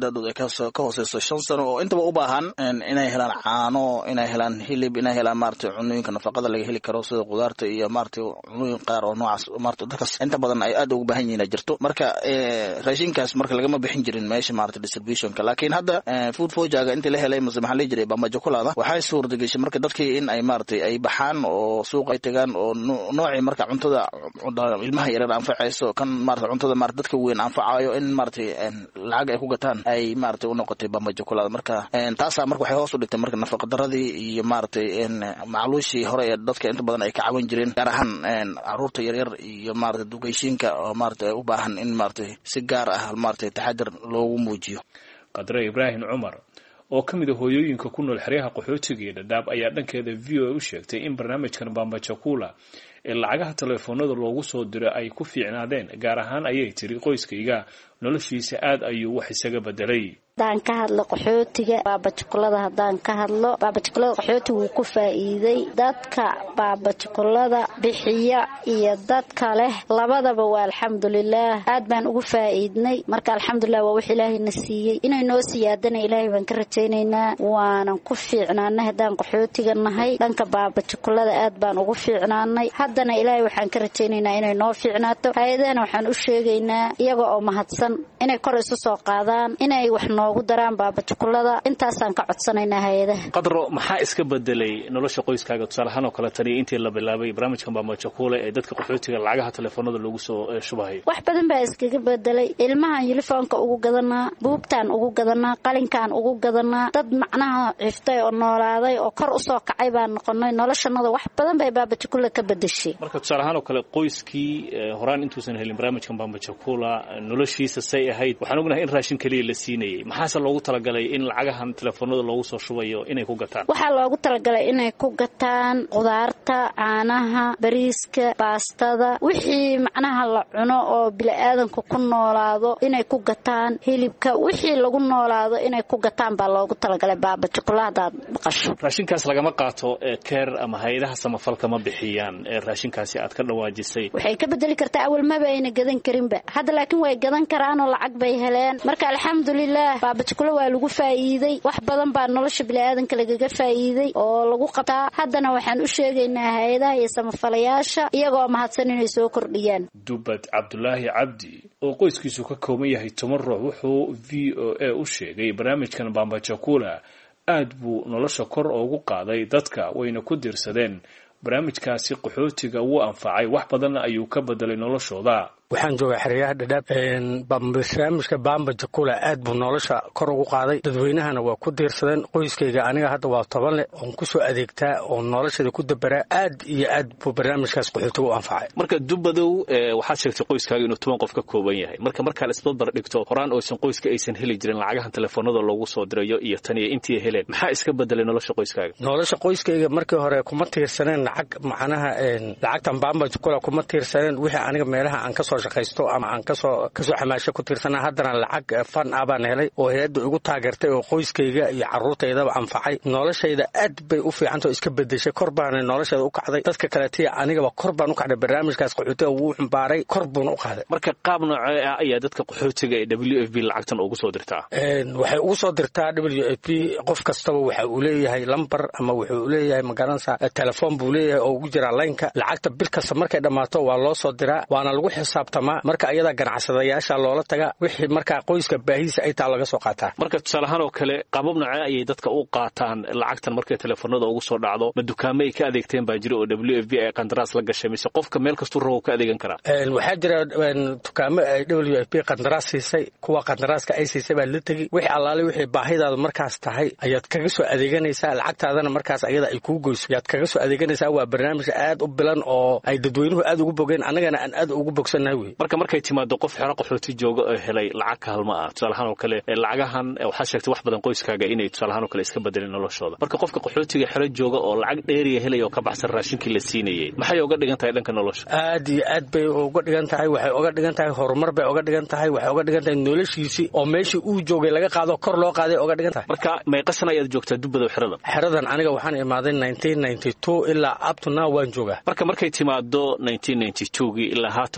da'dooda ka hooseyso 5 sano oo intaba u baahan inay helaan caano inay helaan hilib inay helaan maartay cunooyinka nafaqada laga heli karo sida qudaarta iyo maartay cunooyin qaar oo noocaas maartay dadka inta badan ay aad ugu baahan yihiin jirto marka raashinkaas marka laga bixin jirin meesha maartay distributionka laakiin hadda food voucher-ga inta la helay maxaa la jiray bamba chocolate waxay suurta gashay marka dadkii in ay maartay ay baxaan oo suuq ay tagaan oo nooci marka cuntada ilmaha yaryar anfacayso kan maartay cuntada maartay dadka weyn anfacayo in maartay lacag ay ku gataan ay maartay u noqotay bamba chocolate marka taas marka waxay hoos u dhigtay marka nafaqa daradii iyo maartay macluushii hore ee dadka inta badan ay ka caawin jireen gaar ahaan caruurta yaryar iyo maartay duqeyshinka oo maartay u baahan in maartay si gaar ah maartay taxadar loogu muujiyo Qadre Ibrahim Umar oo kamid ah hooyooyinka ku nool xeryaha qaxootiga ee Dadaab ayaa dhankeeda VOA u sheegtay in barnaamijkan Bamba Chocolate ee lacagaha telefoonada loogu soo diray ay ku fiicnaadeen gaar ahaan ayay tiri qoyskayga noloshiisa aad ayuu wax isaga bedelay hadaan ka hadlo qaxootiga Bamba Chocolate hadaan ka hadlo Bamba Chocolate qaxootiga wuu ku faa'iiday dadka Bamba Chocolate bixiya iyo dadka leh labadaba waa alxamdulillah aad baan ugu faa'iidnay marka alxamdulillah waa wax Ilaahay na siiyay inay noo siyaadana Ilaahay baan ka rajaynaynaa waanan ku fiicnaanay hadaan qaxootiga nahay dhanka Bamba Chocolate aad baan ugu fiicnaanay haddana Ilaahay waxaan ka rajaynaynaa inay noo fiicnaato hay'adaha waxaan u sheegaynaa iyaga oo mahadsan inay kor isu soo qaadaan inay wax ugu daraan Bamba Chocolate intaasaan ka codsanaynaa hay'adaha Qadro maxaa iska bedelay nolosha qoyskaaga tusaalahan oo kale tani intii la bilaabay barnaamijkan Bamba Chocolate ee dadka qaxootiga lacagaha telefoonada lagu soo shubahay wax badan baa iskaga bedelay ilmaha telefoonka ugu gadanaa buugtaan ugu gadanaa qalinkaan ugu gadanaa dad macnaha ciftay oo noolaaday oo kor u soo kacay baan noqonay noloshannada wax badan bay Bamba Chocolate ka bedeshay marka tusaalahan oo kale qoyskii horaan intuusan helin barnaamijkan Bamba Chocolate noloshiisa say ahayd waxaan ognahay in raashin kaliya la siinayay maxaa loogu talagalay in lacagahan telefoonada loogu soo shubayo inay ku gataan waxa loogu talagalay inay ku gataan qudaarta caanaha bariiska baastada wixii macnaha la cuno oo bilaadanku ku noolaado inay ku gataan hilibka wixii lagu noolaado inay ku gataan baa loogu talagalay Bamba Chocolate qasho raashinkaas lagama qaato keer ama hay'adaha samafalka ma bixiyaan raashinkaasi aad ka dhawaajisay waxay ka bedeli kartaa awal maba ayna gadan karinba hadda laakiin way gadan karaan oo lacag bay heleen marka alxamdulillah Bamba Chocolate waa lagu faa'iiday wax badan baa nolosha bilaadanka lagaga faa'iiday oo lagu qabtaa haddana waxaan u sheegaynaa hay'adaha iyo samafalayaasha iyagoo mahadsan inay soo kordhiyaan Dubad Cabdullaahi Cabdi oo qoyskiisu ka kooban yahay 10 ruux wuxuu VOA u sheegay barnaamijkan Bamba Chocolate aad buu nolosha kor ugu qaaday dadka wayna ku dirsadeen barnaamijkaasi qaxootiga wuu anfacay wax badan ayuu ka bedelay noloshooda waxaan joogaa xeryaha Dadaab barnaamijka Bamba Chocolate aad buu nolosha kor ugu qaaday dadweynahana waa ku diirsadeen qoyskayga aniga hadda waa 10 leh oo ku soo adeegtaa oo noloshada ku dabara aad iyo aad buu barnaamijkaas qaxootiga u anfacay marka Dubadow waxaad sheegtay qoyskaaga inuu 10 qof ka kooban yahay marka la isbarbar dhigto horaan oo qoyska aysan heli jirin lacagaha telefoonada loogu soo dirayo iyo tan iyo intii heleen maxaa iska bedelay nolosha qoyskaaga markii hore kuma tiirsaneen lacag macnaha lacagtan Bamba Chocolate kuma tiirsaneen wixii aniga meelaha aan ka soo shaqaysto ama aan ka soo xamaasho ku tiirsanaa haddana lacag fan baan helay oo hay'adda ugu taageertay oo qoyskayga iyo carruurtaydaba anfacay noloshayda aad bay u fiicantay iska bedeshay kor baan noloshayda u kacday dadka kale tii anigaba kor baan u kacday barnaamijkaas qaxootiga wuu xambaaray kor buu u qaaday marka qaab noocee ah ayaa dadka qaxootiga ee WFP lacagtan ugu soo dirtaa waxay ugu soo dirtaa WFP qof kastaba waxa uu leeyahay lambar ama wuxuu leeyahay magaranaysa telefoon buu leeyahay oo ugu jira line-ka lacagta bil kasta markay dhamaato waa loo soo diraa waana lagu xisaabtamaa marka ayada ganacsadayaasha loola taga wixii marka qoyska baahiisa ay taa laga soo qaataa marka tusaalahan oo kale qaabab noocee ayay dadka u qaataan lacagtan markay telefoonada ugu soo dhacdo ma dukaamo ay ka adeegteen baa jira oo WFP ay qandaraas la gashay mise qofka meel kastuu rabo ka adeegan karaa waxaa jira dukaamo ay WFP qandaraas siisay kuwa qandaraaska ay siisay baa la tegi wixii allaale wixii baahidaadu markaas tahay ayaad kaga soo adeeganaysaa lacagtaadana markaas ayada ay kuu goyso ayaad kaga soo adeeganaysaa waa barnaamij aad u bilan oo ay dadweynuhu aad ugu bogeen annagana aan aad ugu bogsannahay wey markay timaado qof xero qaxooti jooga oo helay lacag kaalmo ah tusaalahan oo kale lacagahan waxaa sheegtay wax badan qoyskaaga inay tusaalahan oo kale iska bedeleen noloshooda marka qofka qaxootiga xero jooga oo lacag dheeriya helay oo ka baxsan raashinkii la siinayay maxay uga dhigan tahay dhanka nolosha aad iyo aad bay uga dhigan tahay waxay uga dhigan tahay horumar bay uga dhigan tahay waxay uga dhigan tahay noloshiisii oo meeshii uu joogay laga qaado kor loo qaaday uga dhigan tahay marka meeqasan ayaad joogtaa Dubadow xeradan aniga waxaan imaaday 1992 ilaa up to now waan joogaa markay timaado 1992 ilaa haatan oo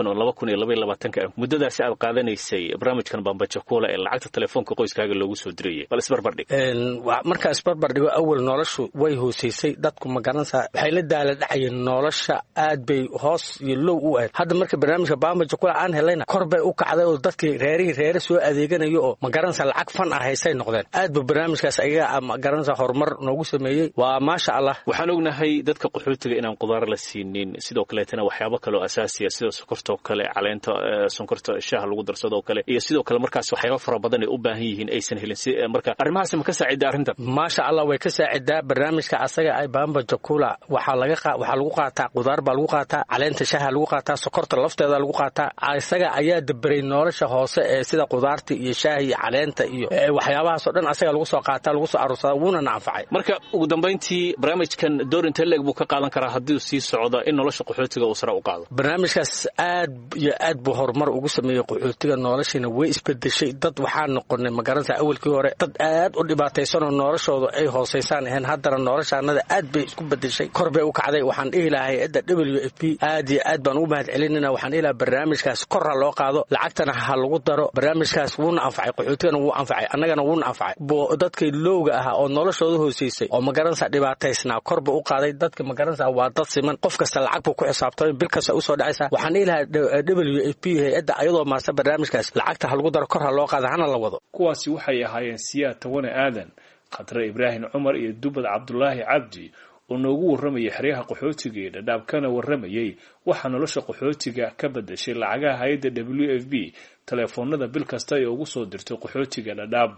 2022 muddadaasi aad qaadanaysay barnaamijkan Bambajakuula ee lacagta telefoonka qoyskaaga loogu soo dirayay bal isbarbardhig marka isbarbardhigo awal noloshu way hooseysay dadku ma garanaysaa waxay la daala dhacayeen nolosha aad bay hoos iyo low u ahayd hadda marka barnaamijka Bambajakuula aan helayna kor bay u kacday oo dadkii reere soo adeeganayo oo ma garanaysaa lacag fan ah haysay noqdeen aad buu barnaamijkaas ayaga ma garanaysaa horumar noogu sameeyay waa maasha Allah waxaan ognahay dadka qaxootiga inaan qudaar la siinin sidoo kale tan waxyaabo kale oo asaasi ah sida sokorta kale caleenta sonkorta shaaha lagu darsado kale iyo sidoo kale markaas waxyaabo fara badan ay u baahan yihiin aysan helin marka arrimahaas ma ka saacidaa arrintan maasha Allah way ka saacidaa barnaamijka asaga ay Bambajakuula waxa lagu qaataa qudaar baa lagu qaataa caleenta shaaha lagu qaataa sokorta lafteeda lagu qaataa asaga ayaa dabaray nolosha hoose ee sida qudaarta iyo shaaha iyo caleenta iyo waxyaabahaas oo dhan asaga lagu soo qaataa lagu soo aruursadaa wuuna naafacay marka ugu dambeyntii barnaamijkan door inta leeg buu ka qaadan karaa haddii uu sii socdo in nolosha qaxootiga uu sare u qaado barnaamijkaas aad iyo aad buu horumar ugu sameeyay qaxootiga noloshina way isbedeshay dad waxaan noqonay ma garanaysaa awalkii hore dad aad u dhibaataysan oo noloshooda ay hooseysaan ahayn haddana noloshaanada aad bay isku bedeshay kor bay u kacday waxaan dhihi lahaa hay'adda WFP aad iyo aad baan ugu mahadcelinayna waxaan dhihi lahaa barnaamijkaas kor ha loo qaado lacagtana ha lagu daro barnaamijkaas wuuna anfacay qaxootigana wuu anfacay annagana wuuna anfacay dadkii lowga ahaa oo noloshooda hooseysay oo ma garanaysaa dhibaataysnaa korba u qaaday dadka ma garanaysaa waa dad siman qof kasta lacag buu ku xisaabtamay bil kasta u soo dhacaysaa waxaan dhihi lahaa WFP hay'adda ayadoo maasa barnaamijkaas lacagta ha lagu daro kor ha loo qaado hana la wado kuwaasi waxay ahaayeen Siyaad Tawane Aadan Khadre Ibrahim Cumar iyo Dubad Cabdullaahi Cabdi oo noogu warramayay xeryaha qaxootiga ee Dhadhaab kana warramayay waxa nolosha qaxootiga ka bedeshay lacagaha hay'adda WFP telefoonada bil kasta ay ugu soo dirtay qaxootiga Dhadhaab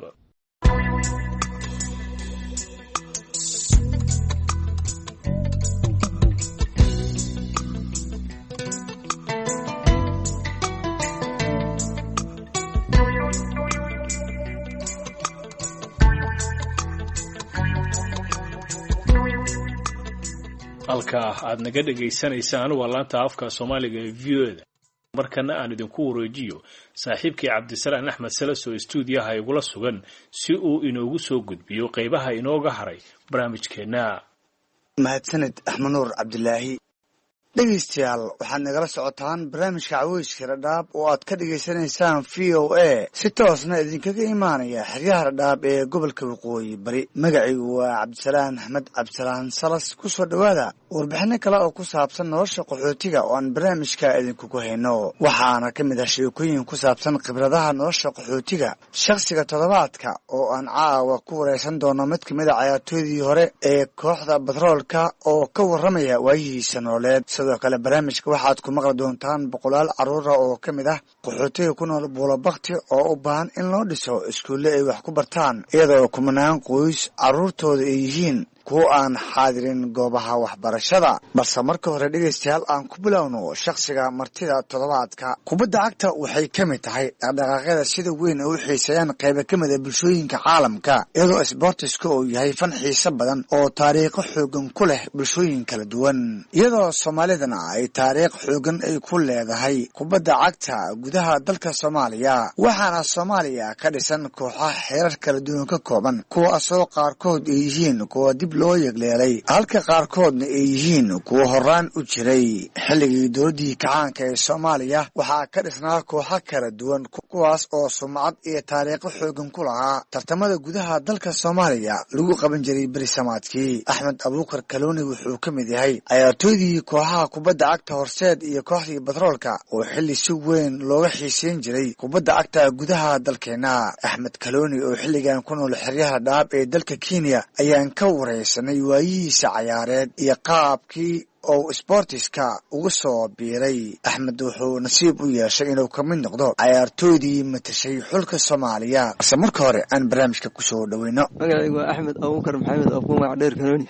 halka aad naga dhageysanaysaan waa laanta afka Soomaaliga ee VO-da markana aan idinku wareejiyo saaxiibkii Cabdisalaan Axmed Salaso stuudiyaha igula sugan si uu inoogu soo gudbiyo qaybaha inooga haray barnaamijkeena mahadsanid Axmed Nuur Cabdilaahi dhegeystayaal waxaad nagala socotaan barnaamijka Caweyska Dhadhaab oo aad ka dhageysanaysaan VOA si toosna idinkaga imaanaya xeryaha Dhadhaab ee gobolka Waqooyi Bari magacaygu waa Cabdisalaan Axmed Cabdisalaan Salas ku soo dhawaada warbixino kale oo ku saabsan nolosha qaxootiga oo aan barnaamijka idinku hayno waxaana ka mid ah sheekooyin ku saabsan khibradaha nolosha qaxootiga shakhsiga toddobaadka oo aan caawa ku wareysan doono mid ka mid ah ciyaartoydii hore ee kooxda Batroolka oo ka warramaya waayihiisa nololeed sidoo kale barnaamijka waxaad ku maqli doontaan boqolaal caruur oo ka mid ah qaxootiga ku nool Buulabakti oo u baahan in loo dhiso iskuulle ay wax ku bartaan iyadoo kumanaan qoys caruurtooda ay yihiin kuwa aan xaadirin goobaha waxbarashada balse marka hore dhegeystayaal aan ku bilowno shakhsiga martida toddobaadka kubadda cagta waxay ka mid tahay dhaqdhaqaaqyada sida weyn u xiiseeyaan qaybo ka mid ah bulshooyinka caalamka iyadoo isboortiska uu yahay fan xiiso badan oo taariikho xoogan ku leh bulshooyin kala duwan iyadoo Soomaalidana ay taariikh xoogan ay ku leedahay kubadda cagta gudaha dalka Soomaaliya waxaana Soomaaliya ka dhisan kooxaha heerar kala duwan ka kooban kuwa asoo qaarkood ay yihiin kuwa dib loo yegleelay halka qaarkoodna ay yihiin kuwa horaan u jiray xilligii dowladii kacaanka ee Soomaaliya waxaa ka dhisnaa kooxo kala duwan kuwaas oo sumcad iyo taariikho xoogan ku lahaa tartamada gudaha dalka Soomaaliya lagu qaban jiray berisamaadkii Axmed Abuukar Kalooni wuxuu ka mid yahay ciyaartoydii kooxaha kubadda cagta Horseed iyo kooxdii Batroolka oo xilli si weyn looga xiiseyn jiray kubadda cagta gudaha dalkeena Axmed Kalooni oo xilligan ku nool xeryaha Dhadhaab ee dalka Kenya ayaan ka wareysanay waayihiisa ciyaareed iyo qaabkii oo sportiska ugu soo biiray Axmed wuxuu nasiib u yeeshay inuu ka mid noqdo ciyaartoydii matashay xulka Soomaaliya balse marka hore aan barnaamijka ku soo dhaweyno magacaygu waa Axmed Abuukar Maxamed oo ku magac dheer Kalooni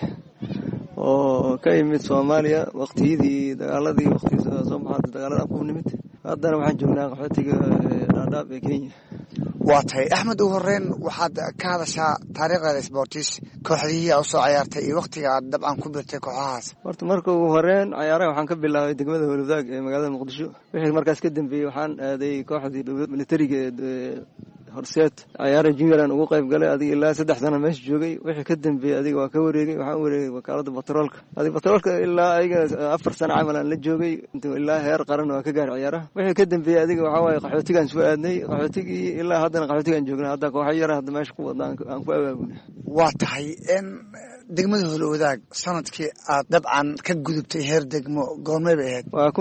oo ka yimid Soomaaliya waqtiyadii dagaaladii waqtigiisa soo baxay dagaalada ku nimid haddana waxaan joognaa qaxootiga Dhadhaab ee Kenya waa tahay Axmed ugu horreyn waxaad ka hadashaa taariikhda sportis kooxdii aad soo ciyaartay iyo waqtiga aad dabcan ku birtay kooxahaas horta marka ugu horreyn ciyaaraha waxaan ka bilaabay degmada Howlwadaag ee magaalada Muqdisho wixii markaas ka dambeeyay waxaan aaday kooxdii militariga horseed ciyaara junioraan ugu qayb galay adiga ilaa 3 sano meesha joogay wixii ka dambeeyay adiga waa ka wareegay waxaan wareegay wakaalada batroolka adiga batroolka ilaa ayaga 4 sano camal aan la joogay ilaa heer qaran waa ka gaar ciyaaraha wixii ka dambeeyay adiga waxa waaye qaxootigan soo aadnay qaxootigii ilaa haddana qaxootigan joognaa hadda koox yar hadda meesha ku wadaan aan ku abaabulnay waa tahay in degmada Howlwadaag sanadkii aad dabcan ka gudubtay heer degmo goormay bay ahayd waa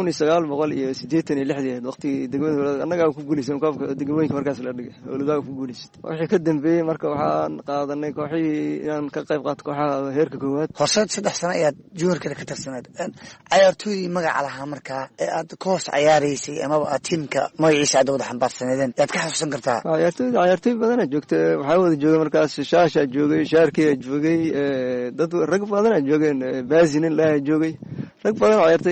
1986 waqtigii degmada Howlwadaag annaga ku guulaysan koobka degmooyinka markaas la dhigay Howlwadaag ku guulaysay wixii ka dambeeyay marka waxaan qaadanay kooxii inaan ka qayb qaato kooxaha heerka koowaad horseed 3 sano ayaad juniorka ka tirsaneed ciyaartooydii magaca lahaa markaa ee aad ka hoos ciyaaraysay ama aad tiimka magaciisa aad wada xambaarsaneedeen yaad ka xasuusan kartaa ciyaartooy badan joogta waxaa wada joogay markaas shaasha joogay shaarkii joogay dad rag badan joogeen baasinin la joogay rag badan ciyaartay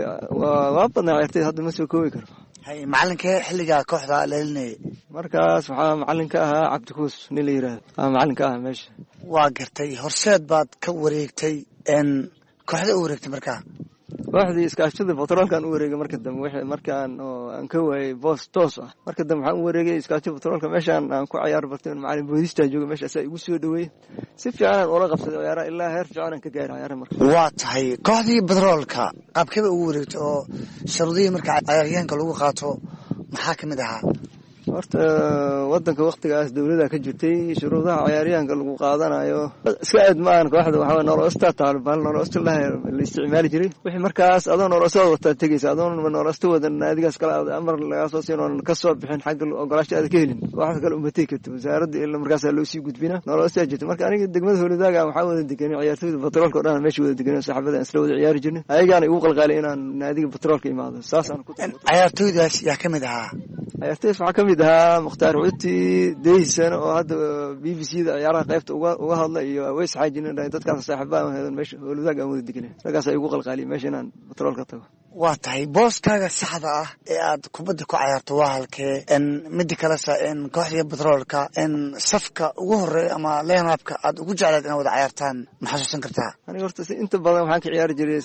waa badan ciyaartay hadda ma soo koobi karo hay macalinka xilliga kooxda leelinay markaas waxa macalinka ahaa Cabdikuus nin la yiraahdo macalinka ah meesha waa gartay horseed baad ka wareegtay in kooxda u wareegtay markaa kooxdii iskaashada batroolkan u wareegay marka dambe wixii markaan aan ka waayay boos toos ah marka dambe waxaan u wareegay iskaashada batroolka meeshaan aan ku ciyaar bartay macallin boodista joogay meesha ay igu soo dhaweeyay si fiican oo la qabsaday ciyaaraha ilaa heer fiican aan ka gaaray ciyaaraha marka waa tahay kooxdii batroolka qaabkeeda ugu wareegtay oo sharudii marka ciyaaryahanka lagu qaato maxaa kamid ahaa horta wadanka waqtigaas dawladda ka jirtay shuruudaha ciyaaryahanka lagu qaadanayo iska aad ma aan kooxda waxa nolosta taalbaan nolosta la isticmaali jiray wixii markaas adoon nolosta wata tagaysa adoon nolosta wadan naadigaas kala amar laga soo siino ka soo bixin xaq ogolaashada ka helin waxa kale uma teekto wasaaradda ilaa markaas loo sii gudbina nolosta jirta marka aniga degmada Howlwadaag waxa wada deganay ciyaartooyda batroolka oo dhan meesha wada deganay saxaabada isla wada ciyaari jirnay ayagana igu qalqaalay inaan naadiga batroolka imaado saas aan ku ciyaartooydaas yaa kamid ahaa ciyaartooyda waxa kamid ahaa Mukhtaar Cuti Deysan oo hadda BBC-da ciyaaraha qaybta uga hadla iyo Aweys Xaajin dadkaas saaxiibada ah meesha Howlwadaag aan wada deganay ragaas ay igu qalqaalay meesha inaan batroolka tago waa tahay booskaaga saxda ah ee aad kubadda ku ciyaarto waa halkee in mid kale in kooxda batroolka in safka ugu horeeya ama line-upka aad ugu jeclayd inaad wada ciyaartaan ma xasuusan kartaa aniga horta inta badan waxaan ka ciyaari jiray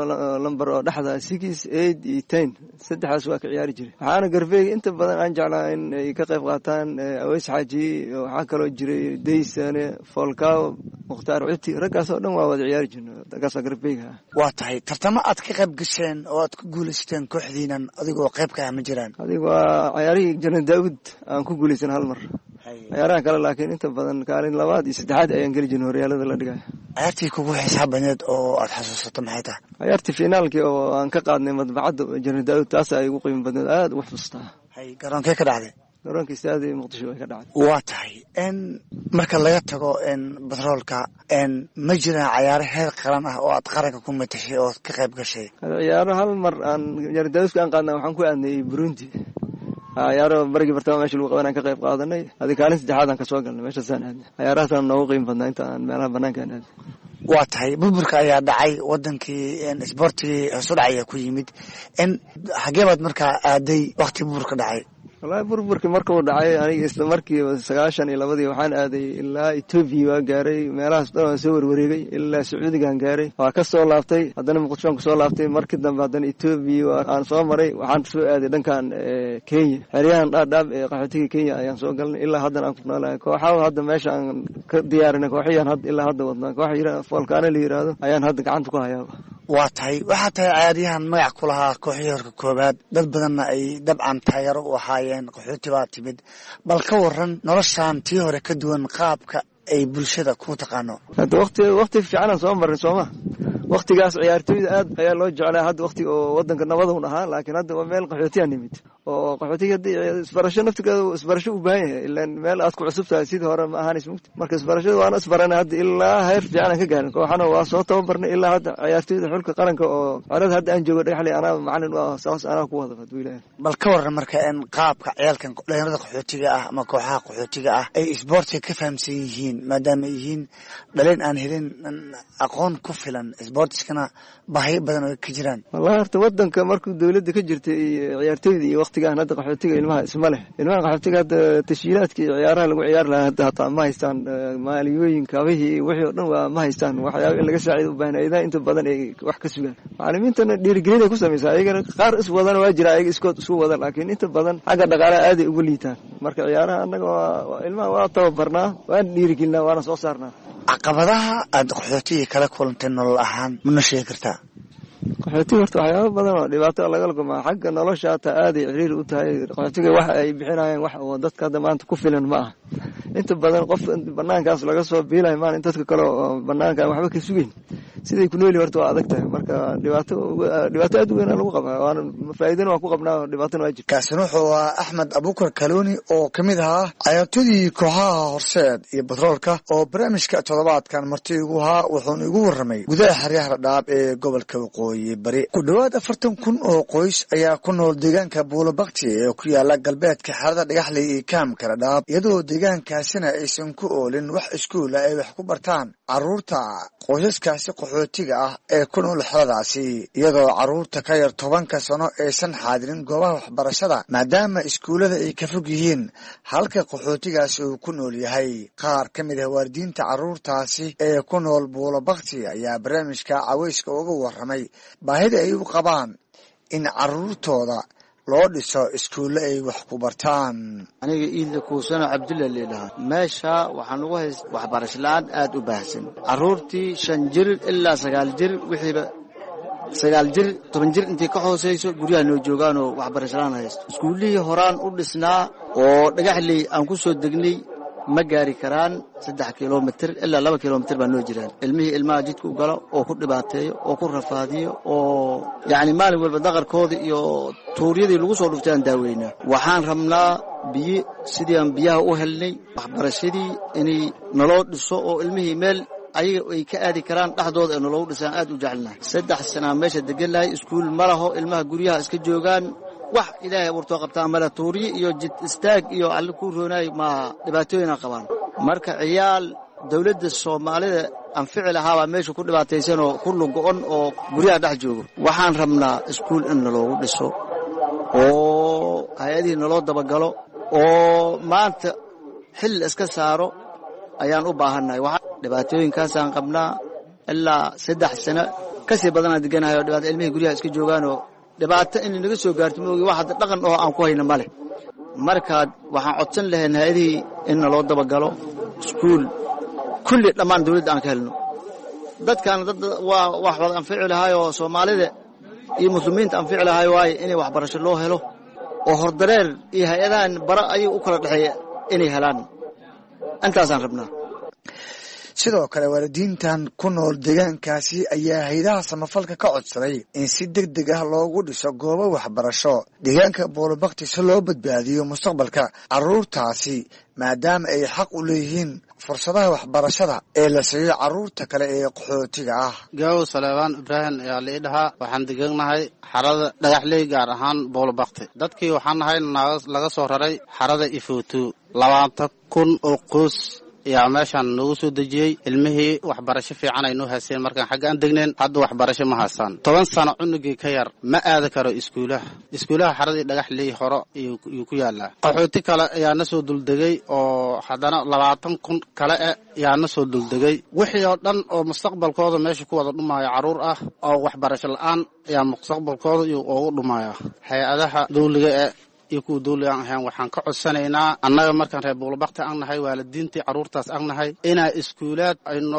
3 lambar oo dhaxda 6 8 iyo 10 saddexdaas waa ka ciyaari jiray waxaana garbeey inta badan aan jeclaa in ay ka qayb qaataan Aweys Xaaji waxa kale oo jiray Deysan Falcao Mukhtaar Cuti ragaas oo dhan waa wada ciyaari jirnay ragaas garbeeyga waa tahay tartamo aad ka qayb gasheen oo aad ku guuleysteen kooxdiinan adigoo qayb ka ah ma jiraan adiga ciyaarihii Janan Daawud aan ku guuleysan hal mar ciyaaraha kale laakiin inta badan kaalin labaad iyo saddexaad ayaan gali jirnay horyaalada la dhigay ciyaartii kugu xisaabaneed oo aad xasuusato maxay tahay ciyaartii finaalkii oo aan ka qaadnay madbacadda Janan Daawud taas ay ugu qiimo badneed aad u xasuustaa hay garoonkee ka dhacday garoonka istaadii Muqdisho way ka dhacday waa tahay in marka laga tago in batroolka in ma jiraan ciyaaro heer qaran ah oo aad qaranka ku matashay oo ka qayb gashay ciyaaro hal mar aan Janan Daawud aan qaadnay waxaan ku aadnay Burundi ciyaaro barigi bartamaha meesha lagu qabanay ka qayb qaadanay adiga kaalin saddexaad aan ka soo galnay meesha saan aadnay ciyaarahan noogu qiimo badnaa inta aan meelaha banaanka aan aadnay waa tahay burburka ayaa dhacay wadankii isboortigii hoos u dhacay ku yimid in xageebaad markaa aaday waqti burburka dhacay wallahi burburkii markuu dhacay aniga isla markii 92 waxaan aaday ilaa Ethiopia waa gaaray meelahaas dhan soo warwareegay ilaa Sacuudiga aan gaaray waa ka soo laabtay haddana Muqdisho ku soo laabtay markii dambe haddana Ethiopia aan soo maray waxaan soo aaday dhankan Kenya xeryahan dhaadhaab ee qaxootiga Kenya ayaan soo galnay ilaa haddana aan ku noolahay kooxaha hadda meesha aan ka diyaarinay kooxiyaan hadda ilaa hadda wadnaa koox yira Falcao la yiraahdo ayaan hadda gacanta ku hayaa waa tahay waxaa tahay ciyaaryahan magac ku lahaa kooxihii horka koobaad dad badanna ay dabcan taageero u ahaayeen qaxooti baa timid bal ka waran noloshaan tii hore ka duwan qaabka ay bulshada ku taqaano hadda waqti fiican soo maray Soomaa waqtigaas ciyaartooyda aad ayaa loo jeclaa hadda waqti oo wadanka nabad uu ahaa laakiin hadda waa meel qaxootiga nimid oo qaxootiga isbarasho naftigeedu isbarasho u baahan yahay ilaa meel aad ku cusub tahay sidii hore ma ahaan ismugti marka isbarashada waan isbaranay hadda ilaa heer fiican ka gaarin kooxana waa soo tababarnay ilaa hadda ciyaartooyda xulka qaranka oo cirada hadda aan joogo dhagaxley anaa macallin waa saas anaa ku wada fadwiilay bal ka waran marka in qaabka ciyaalkan dhalinyarada qaxootiga ah ama kooxaha qaxootiga ah ay isboortiga ka fahamsan yihiin maadaama ay yihiin dhalin aan helin aqoon ku filan isboortiskana baahi badan oo ka jiraan wallahi horta wadanka markuu dawladda ka jirtay ciyaartooyda iyo waqti qaxootiga aan hadda qaxootiga ilmaha isma leh ilmaha qaxootiga hadda tashiilaadkii ciyaaraha lagu ciyaari lahaa hadda hataa ma haystaan maaliyooyin kabihii wixii oo dhan waa ma haystaan waxyaaba in laga saaciido u baahan ayadaha inta badan ay wax ka sugaan macallimiintana dhiirigelin ay ku samaysaa ayagana qaar is wadana waa jira ayaga iskood isu wadan laakiin inta badan xagga dhaqaalaha aaday ugu liitaan marka ciyaaraha annaga waa ilmaha waa tababarnaa waan dhiirigelinaa waana soo saarnaa caqabadaha aad qaxootiga kala kulantay nolol ahaan mana sheegi kartaa qaxootiga horta waxyaaba badan oo dhibaato laga kulmaa xagga nolosha hataa aaday ciriiri u tahay qaxootiga waxa ay bixinayaan wax oo dadka hadda maanta ku filan ma aha inta badan qof banaankaas laga soo biilayo maan in dadka kale oo banaanka aan waxba ka sugeyn siday ku nooli horta waa adag tahay marka dhibaato aad u weyn lagu qabaa waana faa'iidana waa ku qabnaa dhibaatana waa jirta kaasina wuxuu ahaa Axmed Abuukar Kalooni oo kamid ahaa ciyaartoydii kooxaha Horseed iyo Batroolka oo barnaamijka toddobaadkan marti ugu ahaa wuxuuna igu warramay gudaha xeryaha Dhadhaab ee gobolka Waqooyi Bari ku dhawaad 40,000 oo qoys ayaa ku nool deegaanka Buulabakti ee ku yaala galbeedka xerada Dhagaxley ee kaamka Dhadhaab iyadoo deegaankaasina aysan ku oolin wax iskuul ah ay wax ku bartaan caruurta qoysaskaasi qaxootiga ah ee ku nool xeradaasi iyadoo caruurta ka yar 10 sano aysan xaadirin goobaha waxbarashada maadaama iskuulada ay ka fog yihiin halka qaxootigaasi uu ku nool yahay qaar ka mid ah waalidiinta caruurtaasi ee ku nool Buulabakti ayaa barnaamijka cawayska uga warramay baahida ay u qabaan in caruurtooda loo dhiso iskuulle ay wax ku bartaan aniga iidla kuusano cabdullahi leedahay meesha waxaan ugu haystaa waxbarasho la'aan aad u baahsan caruurtii 5 jir ilaa 9 jir wixiiba 9 jir 10 jir intii ka hooseyso guryaha noo joogaan oo waxbarasho la'aan haysto iskuullihii horaan u dhisnaa oo Dhagaxley aan ku soo degnay ma gaari karaan 3 kilomitir ilaa 2 kilomitir baa noo jiraan ilmaha jidka u galo oo ku dhibaateeyo oo ku rafaadiyo oo yaani maalin walba daqarkooda iyo tuuryadii lagu soo dhuftaan daaweynaa waxaan rabnaa biyo sidii aan biyaha u helnay waxbarashadii inay naloo dhiso oo ilmihii meel ayaga ay ka aadi karaan dhaxdooda ee naloo dhisaan aad u jecelnahay 3 sano meesha deganahay iskuul ma laho ilmaha guryaha iska joogaan wax ilaahay abuurtoo qabtaa mala tuuriye iyo jid istaag iyo alle ku roonay ma dhibaatooyin qabaan marka ciyaal dawladda Soomaalida aan ficil ahaa meesha ku dhibaataysan oo ku lugoon oo guryaha dhex joogo waxaan rabnaa iskuul in loogu dhiso oo hay'adii naloo dabagalo oo maanta xil iska saaro ayaan u baahanahay waxa dhibaatooyinkaas aan qabnaa ilaa 3 sano kasii badan aan deganahay oo dhibaato ilmihii guryaha iska joogaan oo dhibaato in naga soo gaarto moogi waxa dhaqan oo aan ku hayna male marka waxaan codsan lahayn hay'adii in loo dabagalo iskuul kulli dhammaan dawladda aan ka helno dadkan dad waa wax wada aan ficilaahay oo Soomaalida iyo muslimiinta aan ficilaahay waay inay waxbarasho loo helo oo hordareer iyo hay'adahan bara ay u kala dhaxeeya inay helaan intaasaan rabnaa sidoo kale waalidiintan ku nool deegaankaasi ayaa hay'adaha samafalka ka codsaday in si degdeg ah loogu dhiso goobo waxbarasho deegaanka Buulabakti si loo badbaadiyo mustaqbalka caruurtaasi maadaama ay xaq u leeyihiin fursadaha waxbarashada ee la siiyo caruurta kale ee qaxootiga ah Gaaw Salawaan Ibrahim ayaa leedahay waxaan deganahay xarada Dhagaxley gaar ahaan Buulabakti dadkii waxaan nahay laga soo raray xarada Ifuutu 20,000 oo qoys yaa meeshan nagu soo dajiyay ilmihii waxbarasho fiican ay noo haysteen markaan xagga aan degneen hadda waxbarasho ma haystaan 10 sano cunugii ka yar ma aadi karo iskuulaha xaradii Dhagaxley horo iyo ku yaala qaxooti kale ayaa na soo duldegay oo haddana 20,000 kale ayaa na soo duldegay wixii oo dhan oo mustaqbalkooda meesha ku wada dhumaayo caruur ah oo waxbarasho la'aan ayaa mustaqbalkooda ugu dhumaya hay'adaha dawliga iyo ku dawladda ahaan waxaan ka codsanaynaa annaga markaan reer Buulabakti aan nahay waalidiintii caruurtaas aan nahay inay iskuulaad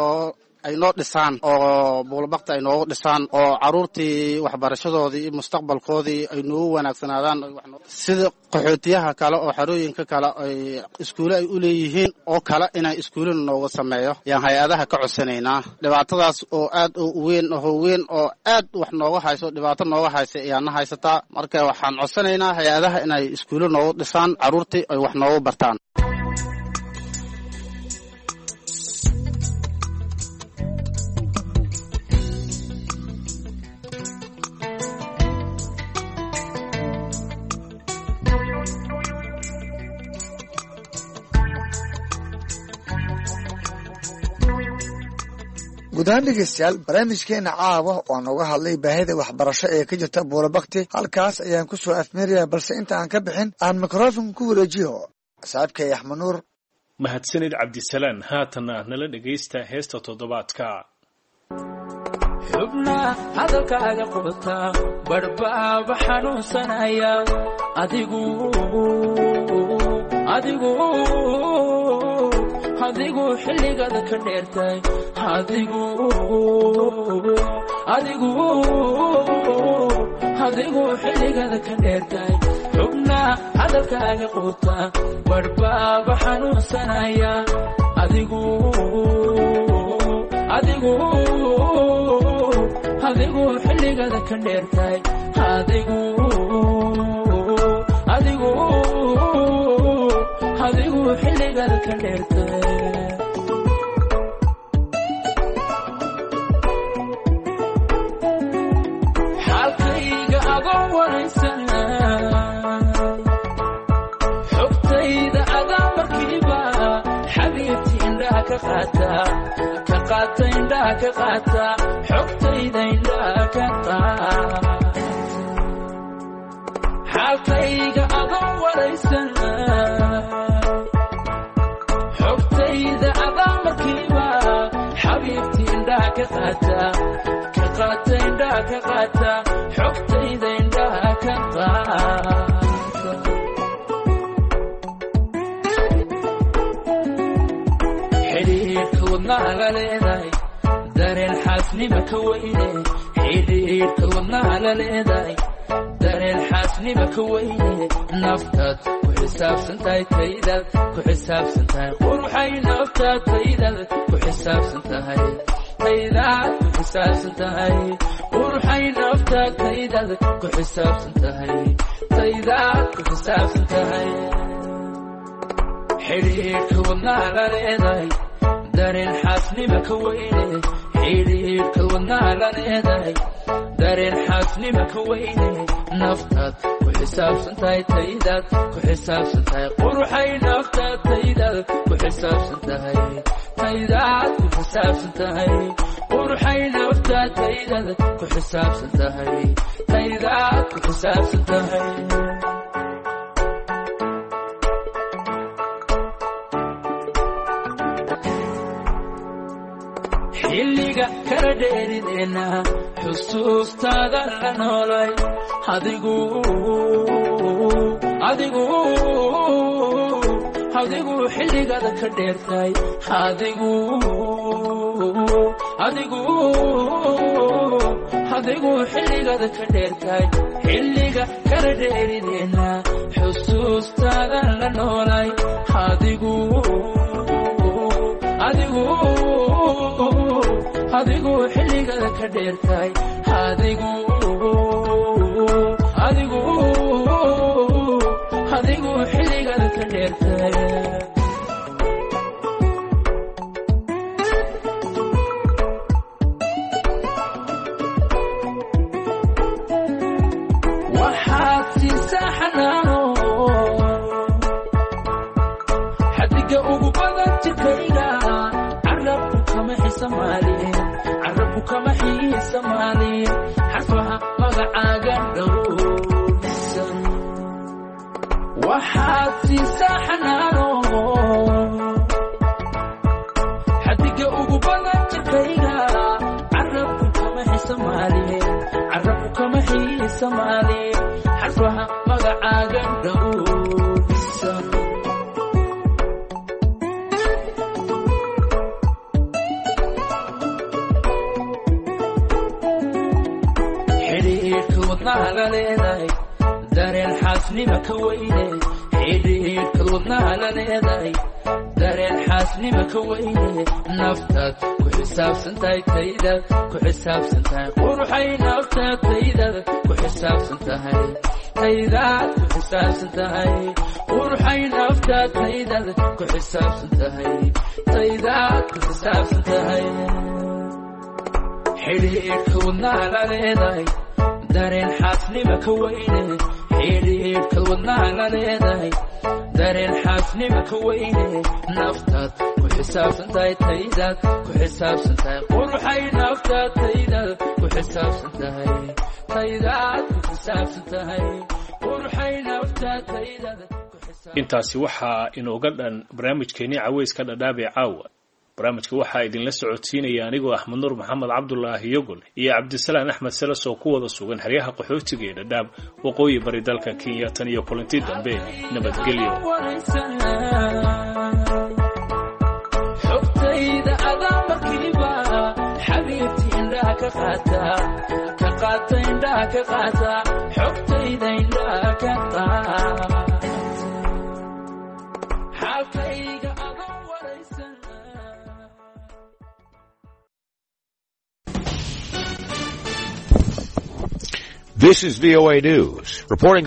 ay noo dhisaan oo Buulabakti ay noo dhisaan oo caruurtii waxbarashadoodii iyo mustaqbalkoodii ay noo wanaagsanaadaan sida qaxootiyaha kale oo xarooyinka kale ay iskuul ay u leeyihiin oo kale inay iskuulada nooga sameeyo yaan hay'adaha ka codsanaynaa dhibaatadaas oo aad u weyn oo aad wax nooga hayso dhibaato nooga haysa ayaana haysataa marka waxaan codsanaynaa hay'adaha inay iskuulada nooga dhisaan caruurtii ay wax nooga bartaan guud ahaan dhegeystayaal barnaamijkeena caawa waan uga hadlay baahida waxbarasho ee ka jirta buulabakti halkaas ayaan ku soo afmeeraya balse inta aan ka bixin aan mikrofon ku wareejiyo saaxiibkay axmed nuur mahadsanid cabdisalaan haatanna nala dhegaysta heesta toddobaadka xubna hadalkaaga qubta barbaaba xanuunsanaya adigu xilligada ka dheertay adigu xilligada ka dheertay xubna hadalkaaga qubta barbaaba xanuunsanaya adigu xilligada ka dheertay adigu xilligada ka dheertay xaalkayga adoo waraysana xogtayda adaa markiiba xabiibti indhaha ka qaata indhaha ka qaata xogtayda indhaha ka qaata xaalkayga adoo waraysana xogtayda adaa markiiba xabiibti indhaha ka qaata indhaha ka qaata xogtayda indhaha ka qaata xidhiidhka wadnaha la leedahay dareen xaasnima ka weyne xidhiidhka wadnaha la leedahay dareen xaasnima ka weyne naftaad ku xisaabsan tahay taydaad ku xisaabsan tahay quruxay naftaad taydaad ku xisaabsan tahay taydaad ku xisaabsan tahay quruxay naftaad taydaad ku xisaabsan tahay taydaad ku xisaabsan tahay xidhiidhka wadnaha la leedahay dareen xaasnima ka weyne xidhiidhka wadnaha la leedahay dareen xaasnima ka weyne naftaad ku xisaabsan tahay taydaad ku xisaabsan tahay quruxay naftaad taydaad ku xisaabsan tahay taydaad ku xisaabsan tahay quruxay naftaad taydaad ku xisaabsan tahay taydaad ku xisaabsan tahay xilliga kala dheerideenna xusuustaada la noolay adigu xilligada ka dheertay adigu xilligada ka dheertay xilliga kala dheerideenna xusuustaada la noolay adigu xilligada ka dheertay adigu xilligada ka dheertay waxaad siisaa xanaano xadiga ugu badan jirkayga carabku kama xiisamaalin xarfaha magacaaga dhowrsan waxaad siisaa xanaano xadiga ugu badan jirkayga carabku kama xiisamaalin xarfaha magacaaga dhowrsan xidhiidhka wadnaha la leedahay dareen xaasnima ka weyne xidhiidhka wadnaha la leedahay dareen xaasnima ka weyne naftaad ku xisaabsan tahay taydaad ku xisaabsan tahay quruxay naftaad taydaad ku xisaabsan tahay taydaad ku xisaabsan tahay quruxay naftaad taydaad ku xisaabsan tahay taydaad ku xisaabsan tahay xidhiidhka wadnaha la leedahay dareen xaasnima ka weyne xidhiidhka wadnaha la leedahay dareen xaasnima ka weyne naftaad ku xisaabsan tahay taydaad ku xisaabsan tahay quruxay naftaad taydaad ku xisaabsan tahay taydaad ku xisaabsan tahay quruxay naftaad taydaad. intaasi waxaa inooga dhan barnaamijkeennii caweyska dhadhaabee caawa. barnaamijka waxaa idinla socodsiinaya anigoo axmed nuur maxamed cabdulaahi yogol iyo cabdisalaan axmed seles oo ku wada sugan xeryaha qaxootiga ee dhadhaab waqooyi bari dalka kenya. tan iyo kulantii dambe nabadgelyo. xogtayda adaa markiiba xabiibti indhaha ka qaata indhaha ka qaata xogtayda indhaha ka qaata xaalkayga adaa waraysan. This is VOA News, reporting